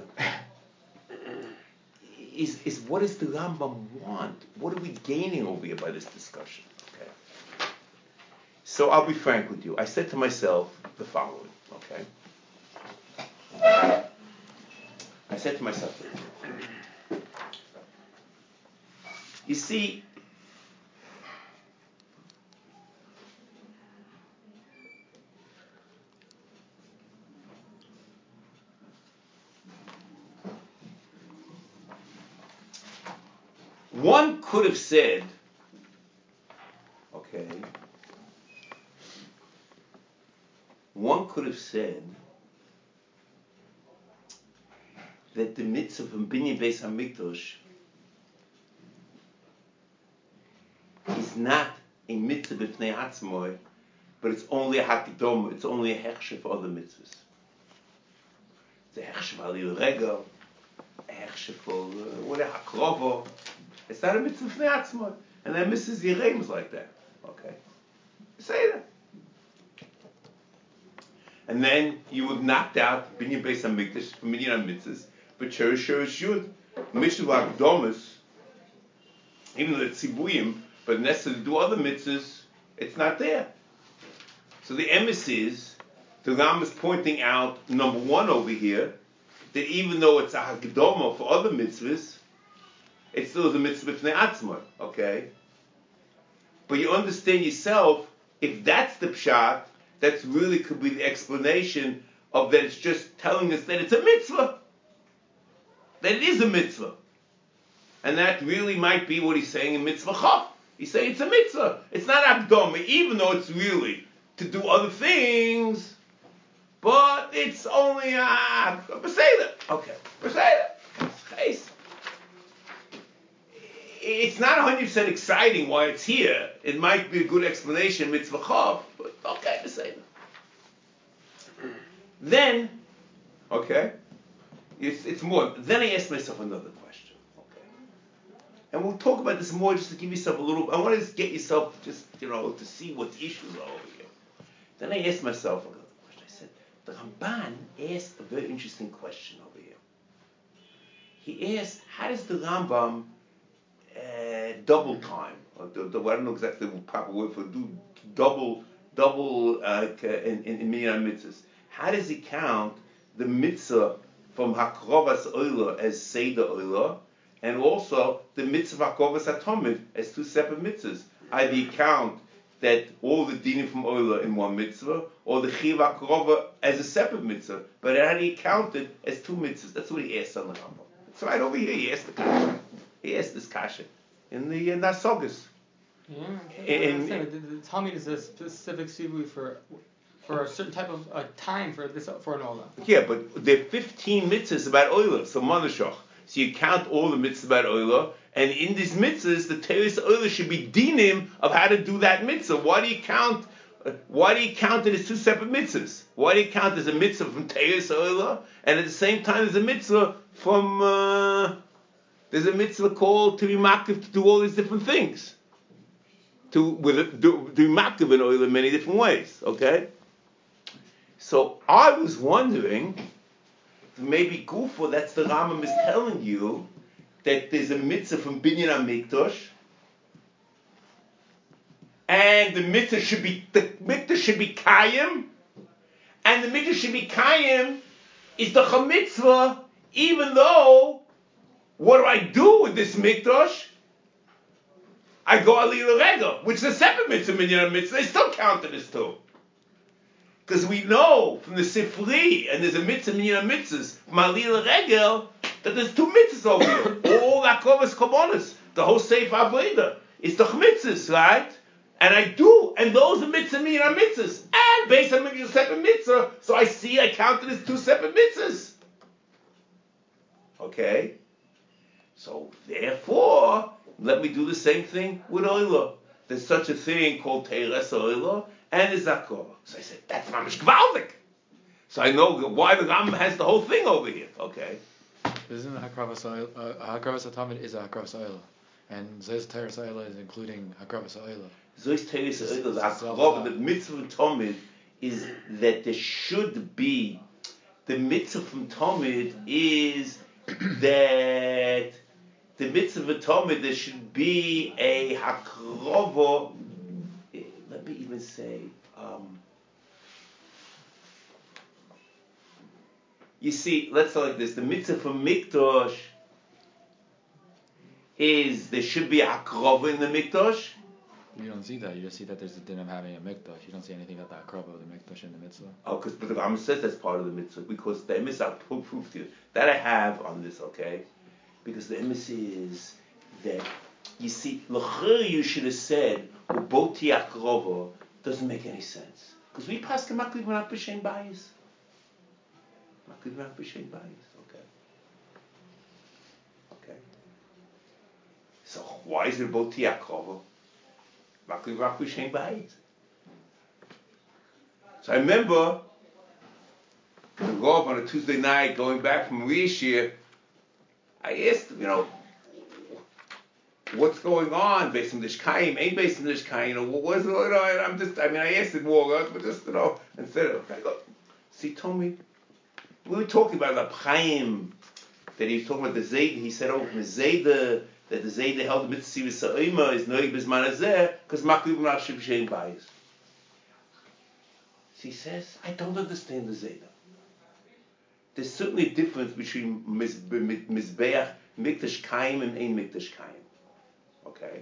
is, is what does the Rambam want? What are we gaining over here by this discussion? Okay. So I'll be frank with you. I said to myself the following, okay? I said to myself, you see, one could have said, okay, one could have said that the mitzvah from Binyan Beis HaMikdash is not a mitzvah b'fnei atzmoi, but it's only a hakdoma, it's only a hechsher for other mitzvahs. It's a hechsher for Aliyah Regel, a hechsher for uh, what a hakrovo. It's not a mitzvah b'fnei atzmoi. And then Missus Yereim was like that. Okay? Say that. And then you would knocked out Binyan Beis HaMikdash from Binyan HaMitzvahs, but Cherish Cherish Yud. Mitzvah Hakdomas, even though it's Tzibuyim, but necessary to do other mitzvahs, it's not there. So the emes is, the Ram is pointing out, number one over here, that even though it's a Hakdoma for other mitzvahs, it still is a mitzvah b'fnei atzma, okay? But you understand yourself, if that's the pshat, that's really could be the explanation of that it's just telling us that it's a mitzvah. That it is a mitzvah. And that really might be what he's saying in mitzvah chaf. He's saying it's a mitzvah. It's not akdoma, even though it's really to do other things, but it's only a uh, beseder. Okay, beseder. It's not one hundred percent exciting why it's here. It might be a good explanation, mitzvah chaf, but okay, beseder. Then, okay, it's, it's more. Then I asked myself another question. Okay, and we'll talk about this more just to give yourself a little. I want to get yourself just you know to see what the issues are over here. Then I asked myself another question. I said, the Ramban asked a very interesting question over here. He asked, how does the Rambam uh, double time? Or the, the, I don't know exactly the proper word for do double double uh, in in, in Minyan mitzvahs. How does he count the mitzvah from Hakrovas Oila as Seder Oila, and also the mitzvah Hakrovas Atomid as two separate mitzvahs? Either you count that all the dinim from Oila in one mitzvah, or the Chiv Hakrova as a separate mitzvah, but how do you count it as two mitzvahs? That's what he asked on the Rambam. It's right over here. He asked the kasha. He asked this kasha in the uh, Nasogas. Yeah, in, in, the, the Talmud is a specific sivui for for a certain type of uh, time for this for an ola. Yeah, but there are fifteen mitzvahs about oila, so manashach. So you count all the mitzvahs about oila, and in these mitzvahs, the teres oila should be dinim of how to do that mitzvah. Why do you count? Uh, why do you count it as two separate mitzvahs? Why do you count as a mitzvah from teres oila, and at the same time there's a mitzvah from uh, there's a mitzvah called to be makiv to do all these different things. To with do, do makiv in oil in many different ways. Okay, so I was wondering, maybe Gufa, that's the Rambam is telling you that there's a mitzvah from Binyan HaMikdash, and the mitzvah should be the mitzvah should be kayim, and the mitzvah should be kayim is the chamitzvah, even though what do I do with this mikdash? I go Aliyah Regel, which is a separate mitzvah, Minyan mitzvah. They still count it as two. Because we know from the Sifri, and there's a mitzvah, Minyan mitzvahs, from Aliyah Regel, that there's two mitzvahs over here. All Akovas Kobonis, the whole Sefer Avodah, is the mitzvahs, right? And I do, and those are mitzvah, Minyan mitzvahs. And based on a separate mitzvah, so I see I count it as two separate mitzvahs. Okay? So, therefore, let me do the same thing with Oila. There's such a thing called Teres Oila and a Zakor. So I said, that's mamish gvaldik. So I know why the Rambam has the whole thing over here. Okay. Isn't Hakravas Oil, uh, Hakravas Atomid is a Hakravas Oil, and Zez Teres Oil is including Hakravas Oil. Zez Teres Oil, the Hakrav, the mitzvah Tomid is that there should be, the mitzvah from Tomid is that the mitzvah Tomid, there should be a hakrova. Let me even say, um, you see, let's say like this: the mitzvah from Mikdash is there should be a hakrova in the Mikdash. You don't see that. You just see that there's a din of having a mikdash. You don't see anything about the hakrava of the mikdash in the mitzvah. Oh, because but the Rambam says that's part of the mitzvah because the emes I'll prove to you that I have on this. Okay. Because the emes is that you see, l'chur you should have said, uboti akrova, doesn't make any sense. Because we pass the makriv not b'shem bayis. Makriv not b'shem bayis, okay. Okay. So why is it uboti akrova? Makriv not b'shem bayis. So I remember, the Rav on a Tuesday night, going back from Rishir, I asked him, you know, what's going on? Based on this Kaim, ain't based on this Kaim, you know, what's going on? And I'm just, I mean, I asked him more, but just, you know, instead of, I go, so he told me, we were talking about the Chaim, that he was talking about the Zayda, he said, oh, the Zayda, that the Zayda held the mitzvah Sa'ima is noig bizman hazeh, because Makriv Ma'ashiv Shem Bayis. So he says, I don't understand the Zayda. There's certainly a difference between Mizbeach, Mikdash Kaim, and Ein Mikdash Kaim. Okay?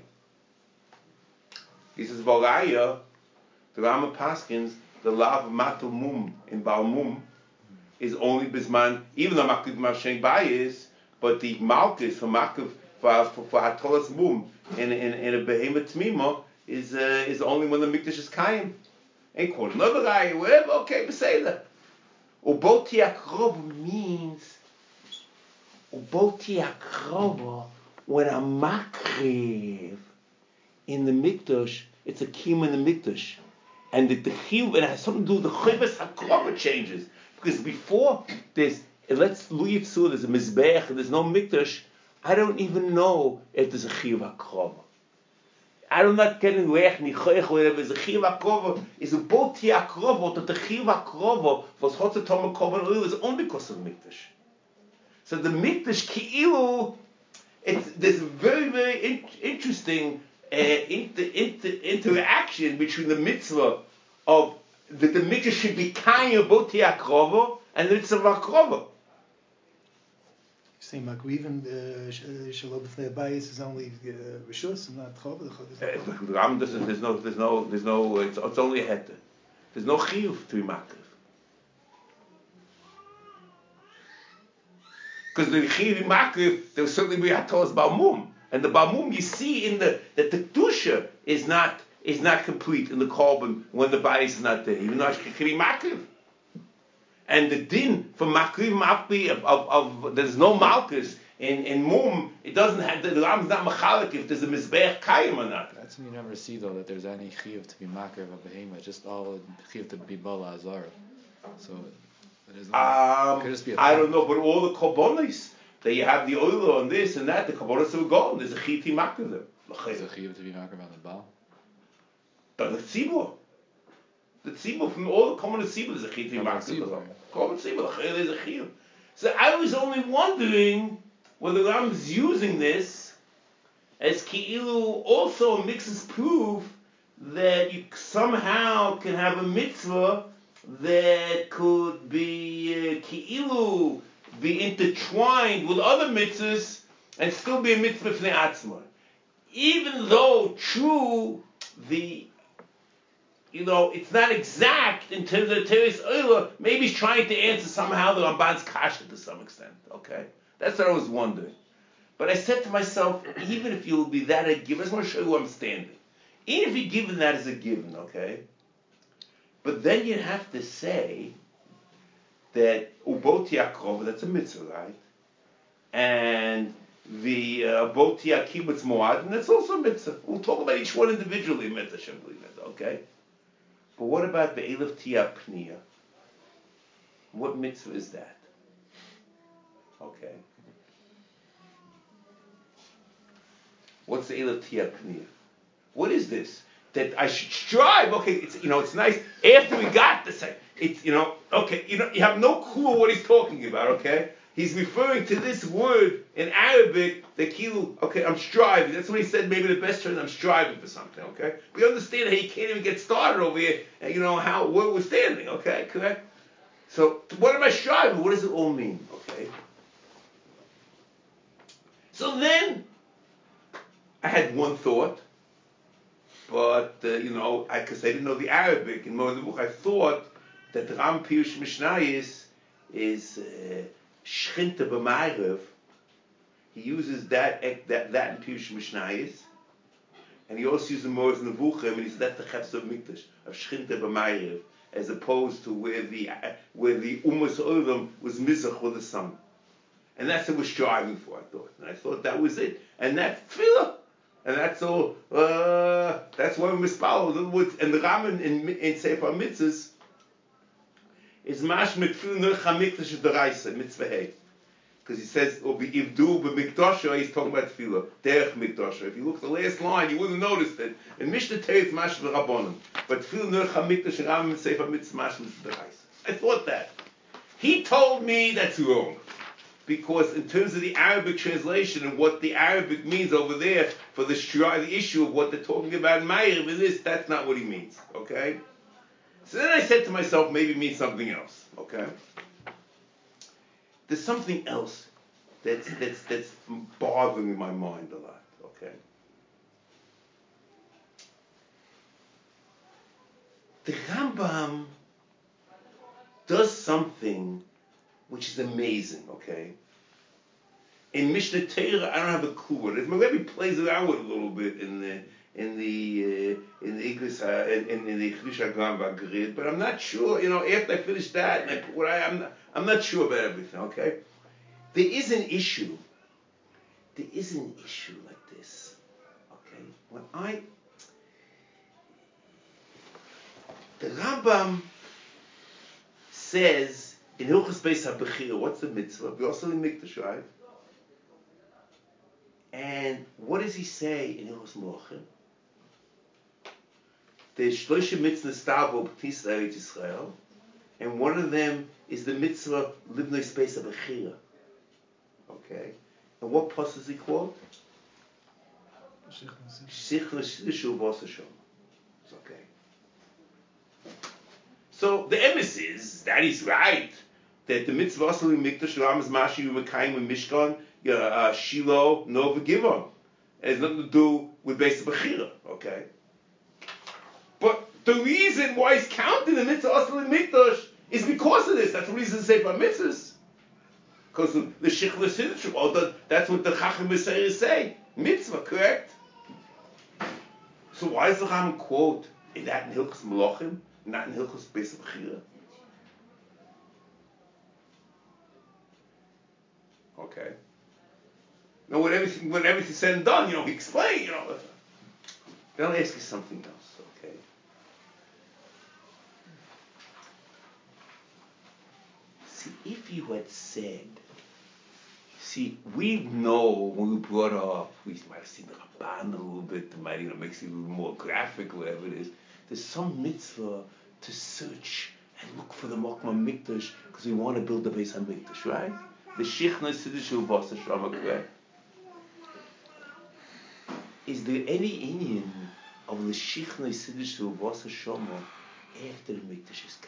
He says, Balaya, the Rama Paskins, the lav of Matul Mum in Baal Mum is only Bisman, even though Makriv Ma'ashem Bayis, but the Malkus for Makriv, for, for, for Hatolas Mum in, in, in a Behemoth Tmima is, uh, is only when the Mikdash is Kaim. Ain't called another guy, whatever, okay, but say that. Uboti akrova means uboti akrova when a makriv in the mikdash, it's a kiyum in the mikdash, and the chiyuv it has something to do with the chivas hakrova changes because before there's let's leave so there's a mizbeach and there's no mikdash. I don't even know if there's a chiyuv hakrova. I'm not getting rech nichoich whatever the chiv akrova is a boti akrova that the chiv akrova was hot to tom akrova oil is only because of the mikdash. So the mikdash ki'ilu, it's there's a very very in, interesting uh, inter, inter, interaction between the mitzvah of that the mikdash should be kaya boti akrova and the mitzvah of akrova. Saying Makriv and Shalom B'fnei Bayis is only Rishus and not Chov. There's no, there's no, there's no. It's, it's only a heter. There's no chiyuv to be makriv. Because the chiyuv to be makriv, there will certainly be hatolas balmum, and the balmum you see in the that the kedusha is not is not complete in the korban when the bayis is not there, even though it can be makriv. And the din for makriv makbi of, of, of there's no malchus in, in mum, it doesn't have the lam's not machalik if there's a mizbeach kayim or not. That's when you never see though that there's any chiyuv to be makriv of behemoth, just all chiyuv to be bala azara. So it is not, um, it could just be a I don't know, but all the korbanos that you have the oil on this and that, the korbanos are gone. There's a chiyuv to makriv them. There's a chiyuv to be makriv on the bal. But the tzibur. The tzibur from all the common tzibur is a chiyuv to be makriv. Common tzibur, there's a chiyuv. So I was only wondering whether Ram's using this as ki'ilu also mixes proof that you somehow can have a mitzvah that could be uh, ki'ilu, be intertwined with other mitzvahs and still be a mitzvah fnei atzma. Even though true, the you know, it's not exact in terms of the Teres Oila. Maybe he's trying to answer somehow the Ramban's kasha to some extent. Okay, that's what I was wondering. But I said to myself, even if you'll be that a given, I just want to show you where I'm standing. Even if you're given that as a given, okay, but then you have to say that uboti akrova, that's a mitzvah, right? And the uboti uh, akibutz moad, and that's also a mitzvah. We'll talk about each one individually, mitzvah, okay? But what about the Elif Tia Pniya? What mitzvah is that? Okay. What's the Elif Tia Pniya? What is this? That I should strive. Okay, it's you know it's nice. After we got this, it's you know okay. You know you have no clue what he's talking about. Okay, he's referring to this word in Arabic. The kilu. Okay, I'm striving. That's what he said. Maybe the best term. I'm striving for something. Okay, we understand how you can't even get started over here. And you know how where we're standing. Okay, correct. So what am I striving? What does it all mean? Okay. So then I had one thought. But, uh, you know, because I, I didn't know the Arabic in Moed I thought that the Ram Pirush Mishnayis is Shchinte B'Ma'ariv he uses that that that in Pirush Mishnayos, and he also uses more as Nevuchim, and he says that's the Chefs of Mikdash of Shchinte b'Ma'ariv, as opposed to where the where the Umas Olam was Mizach with the sun, and that's what we're striving for. I thought, and I thought that was it, and that's Tefillah, and that's all. Uh, that's why we mispal. In other words, and the Raman in in Sefer Mitzvahs is mashmit Tefillah Nercha Mikdash D'Oraisa Mitzvah Hey. Because he says, or be Ivdu b'Mikdasha, he's talking about Tefillah, Derech Mikdasha. If you look at the last line, you wouldn't notice it. In Mishnah Torah, it's Mashal Rabbanim. But Tefillah Nercha Mikdash and Ramim Sefer Mitzvah Mashal D'Oraisa. I thought that. He told me that's wrong. Because in terms of the Arabic translation and what the Arabic means over there for the shri- the issue of what they're talking about in Ma'ariv and this, that's not what he means. Okay? So then I said to myself, maybe it means something else. Okay? There's something else that's that's that's bothering my mind a lot. Okay. The Rambam does something which is amazing. Okay. In Mishnah Torah, I don't have a clue what it is. My Rebbe plays around with it a little bit in the in the uh, in the Iglis uh, in, in the Chiddush HaGam V'Agrid, but I'm not sure. You know, after I finish that, and I put what I am. I'm not sure about everything, okay? There is an issue. There is an issue like this, okay? When I... The Rambam says, in Hilchos Beis HaBechira, what's the mitzvah? V'yosel Mikdash, right? And what does he say in Hilchos Melachim? There's Shloshim mitzvah stavo b'knis l'Eretz Yisrael, and one of them is the mitzvah livnei space of bechira. Okay, and what pasuk does he quote? Shichna Shidushu V'Asashom. It's okay. So the emes is that he's right that the mitzvah asli mikdash ram is mashi v'mekayim v'mishkan uh, Shiloh no v'givon. It has nothing to do with base of bechira. Okay. But the reason why he's counting the mitzvah asli mikdash is because of this. That's the reason to say by mitzvahs. Because of the shichla siddur. Oh, that's what the Chacham Messiah say. Mitzvah, correct? So why does the Rambam quote in that in Hilchos Melachim, not in Hilchos Beis Bechira? Okay. Now, when everything, when everything's said and done, you know, he explained, you know. Then I'll ask you something else, okay? See, if you had said, see, we know when we brought up, we might have seen the Ramban a little bit, it might, you know, makes it a little more graphic, whatever it is. There's some mitzvah to search and look for the Mokma Mikdash because we want to build the Beis HaMikdash, right? The Shichna Sidushu V'Aseh Shama, correct? Is there any Inyan of the Shichna Sidushu V'Aseh Shama after the Mikdash is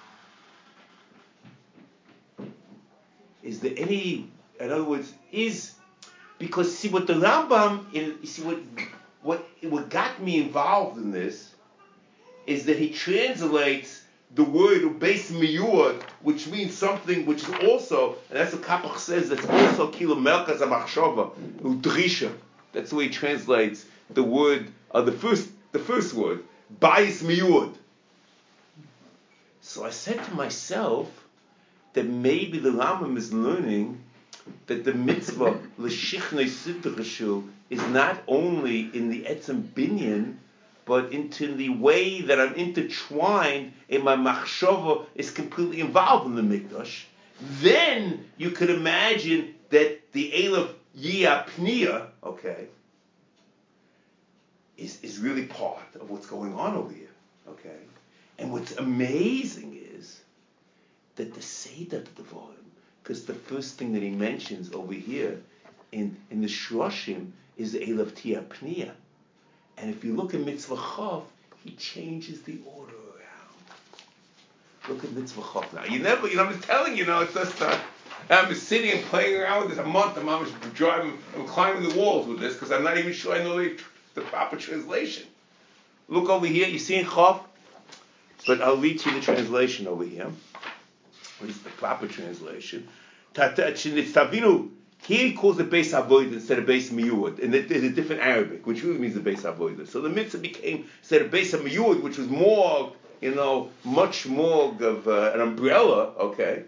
Kayim? Is there any, in other words, is, because see what the Rambam, in, see what, what, what got me involved in this is that he translates the word Beis Miyuad, which means something which is also, and that's what Kapach says, that's also Kilo Melchaz HaMachshava, Udrisha. That's the way he translates the word, uh, the first the first word, Beis Miyuad. So I said to myself that maybe the Rambam is learning that the mitzvah L'Shichnei Siddur is not only in the Etzem Binyan, but into the way that I'm intertwined in my machshava is completely involved in the mikdash. Then you could imagine that the Elef Yia Pniya, okay, is, is really part of what's going on over here, okay? And what's amazing is that the Seder Devarim, because the first thing that he mentions over here in, in the Shroshim is the Elef Tia Pniya. And if you look at Mitzvah Chav, he changes the order around. Look at Mitzvah Chav now. You never, you know, I'm telling you, you know, it's just, uh, I'm sitting and playing around with this a month. I'm almost driving, I'm climbing the walls with this because I'm not even sure I know the, the proper translation. Look over here, you see in Chav? But I'll read to you the translation over here. What is the proper translation? Tavinu, Here he calls it Beis Avodah instead of Beis Miyud, and there's a different Arabic, which really means the Beis Avodah. So the mitzvah became, instead of Beis Miyud, which was more, you know, much more of uh, an umbrella, okay?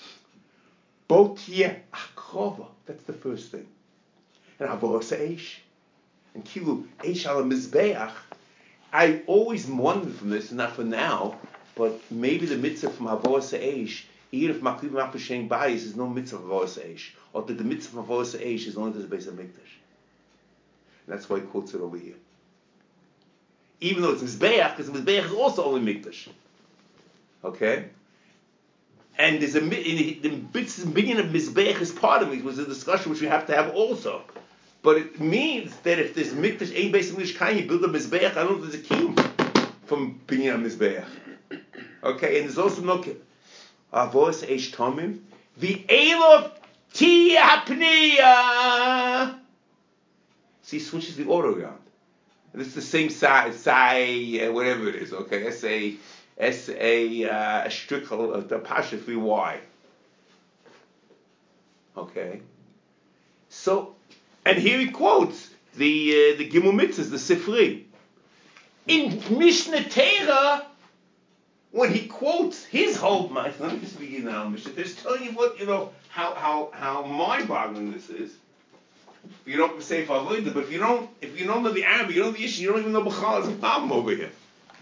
Botie Akrova, that's the first thing. And Avodas Eish. And Kilu, Eish ala Mizbeach. I always wondered from this, not for now, but maybe the mitzvah from Avodas Eish, even if Makriv Mapashem Bayis is no mitzvah of Avodas Eish, or that the mitzvah of Avodas Eish is only to the Beis HaMikdash. That's why he quotes it over here. Even though it's Mizbeach, because Mizbeach is also only Mikdash. Okay? And there's a in the binyan of Mizbeach is part of it, was a discussion which we have to have also. But it means that if there's Mikdash, ain't Beis HaMikdash Kain, you build a Mizbeach, I don't know if there's a kiyum from binyan of Mizbeach. Okay? And there's also no Avodas Eish Tomim, the Elof Tia Hapniya. See, he switches the order around. And it's the same size, Sai, uh, whatever it is, okay? S A, S A, uh, a strickle of the apostrophe Y. Okay? So, and here he quotes the uh, the Gimel Mitzvahs, the Sifri. In Mishnah Torah, when he quotes his whole mind, let me just begin now, Mishnah, they're just telling you what, you know, how how how mind-boggling this is. You don't say if I learned it, but if you don't, if you don't know the Arabic, you don't know the issue, you don't even know B'chal, there's a problem over here.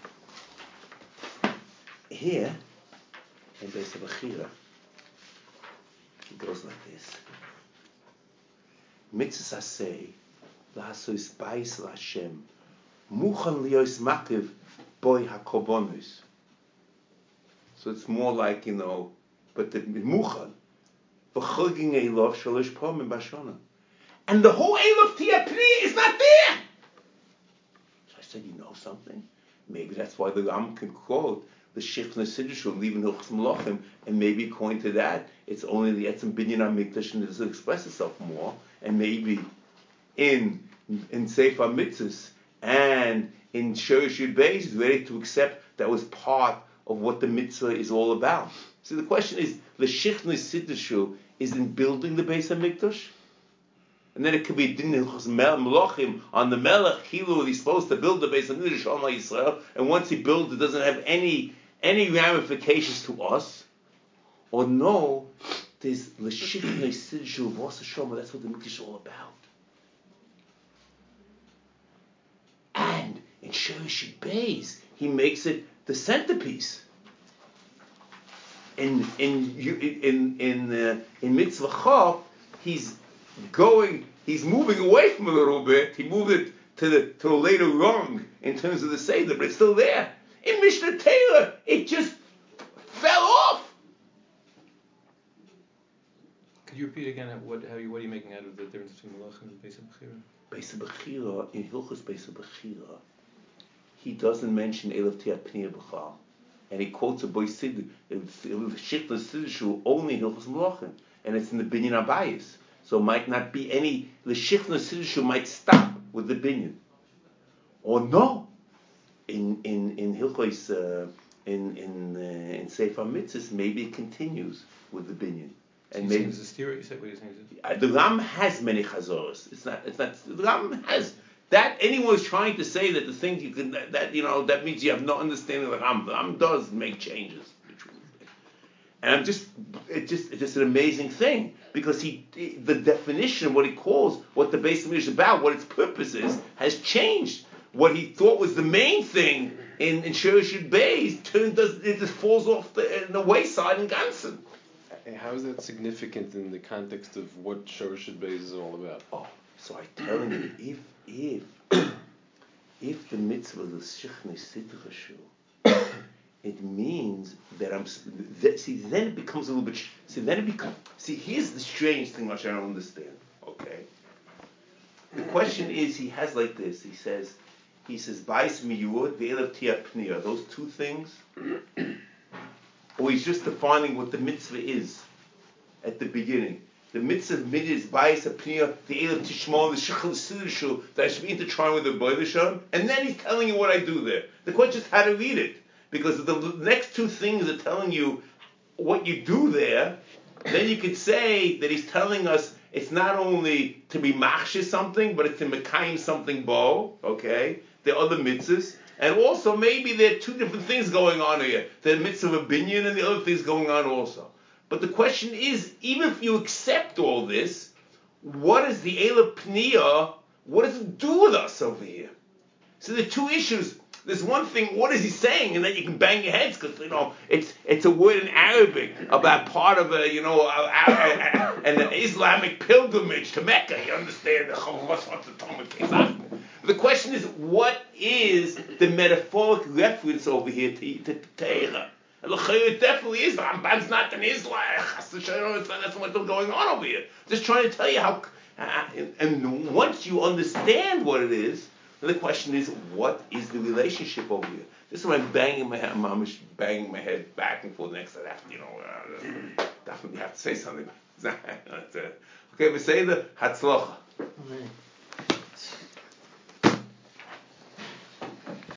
Here, in Beis HaBechira, it goes like this. Mitzvah Aseh, L'hasois Bais L'Hashem, Muchan Liyos Makiv Boi HaKorbanos. So it's more like, you know, but the Muchan, V'chogin Eilov Shalosh Pamim Bashana. And the whole Elof Tia Pniya is not there. So I said, you know something? Maybe that's why the Ram can quote the Shechna Siddushul, leaving Hilchos Melachim, and maybe according to that, it's only the Etzem Binyan HaMikdash and it doesn't express itself more. And maybe in in Sefer Mitzvahs and in Shorish Yud Beis is ready to accept that was part of what the mitzvah is all about. So the question is, the Shechna Siddushul is in building the Beis HaMikdash? And then it could be din hilchos melachim on the melech kilu. He's supposed to build the Beis HaMikdash Shalom Yisrael, and once he builds, it doesn't have any any ramifications to us. Or no, there's l'shichnei sidju v'osa shoma. That's what the mikdash is all about. And in Shorish Beis, he makes it the centerpiece. In in in in uh, in Mitzvah Chav, he's going, he's moving away from it a little bit. He moved it to the to a later rung in terms of the Seder, but it's still there. In Mishnah Torah, it just fell off. Could you repeat again what how you what are you making out of the difference between Malach and Beis HaBechira? Beis HaBechira, in Hilchos Beis HaBechira, he doesn't mention Elof Tia Pniya B'chal. And he quotes a boy Sid, Shechna Siddushul, only Hilchos Melachim. And it's in the Binyan Abayis. So it might not be any, the Shechna Siddushul might stop with the Binyan. Or no, in in in Hilchos, uh, in in uh, in Sefer Mitzvahs, maybe it continues with the Binyan. So And you're maybe saying it's a theory. You said what you're saying is uh, the Ram has many chazoros. It's not. It's not. The Ram has that. Anyone is trying to say that the things you can that, that you know that means you have no understanding of the Ram. The Ram does make changes. And I'm just, it's just, it's just an amazing thing because he, the definition, what he calls, what the Beis HaMikdash is about, what its purpose is, has changed. What he thought was the main thing in in Shorish Yud Beis, turned does it just falls off the, in the wayside in Gansen. How is that significant in the context of what Shorish Yud Beis is all about? Oh, so I'm telling you, if if if the mitzvah is Shechna Siddushul, it means that I'm. That, see, then it becomes a little bit. See, then it becomes. See, here's the strange thing, which I don't understand. Okay. The question is, he has like this. He says, he says, "Bais miyud ve'elav tia pniya." Those two things, or he's just defining what the mitzvah is at the beginning. The mitzvah is bais pniya ve'elav tishmol the shechel siddushul that I should be intertwined with the Boydesham, and then he's telling you what I do there. The question is how to read it. Because the next two things are telling you what you do there, then you could say that he's telling us it's not only to be machshir something, but it's to mekayim something bo, okay? There are other mitzvahs. And also, maybe there are two different things going on here. The mitzvah of a binyan and the other things going on also. But the question is, even if you accept all this, what is the Eila Pniya, what does it do with us over here? So there are two issues. There's one thing, what is he saying? And then you can bang your heads because, you know, it's it's a word in Arabic about part of a, you know, a, a, a, an Islamic pilgrimage to Mecca. You understand? The question is, what is the metaphoric reference over here to to Torah? It definitely is. The Ramban's not an Islam. That's what's going on over here. Just trying to tell you how. Uh, and, and once you understand what it is, the question is, what is the relationship over here? This is when I'm banging my head, I'm banging my head back and forth next to that. You know, uh, definitely have to say something. Okay, we say the Hatzlocha.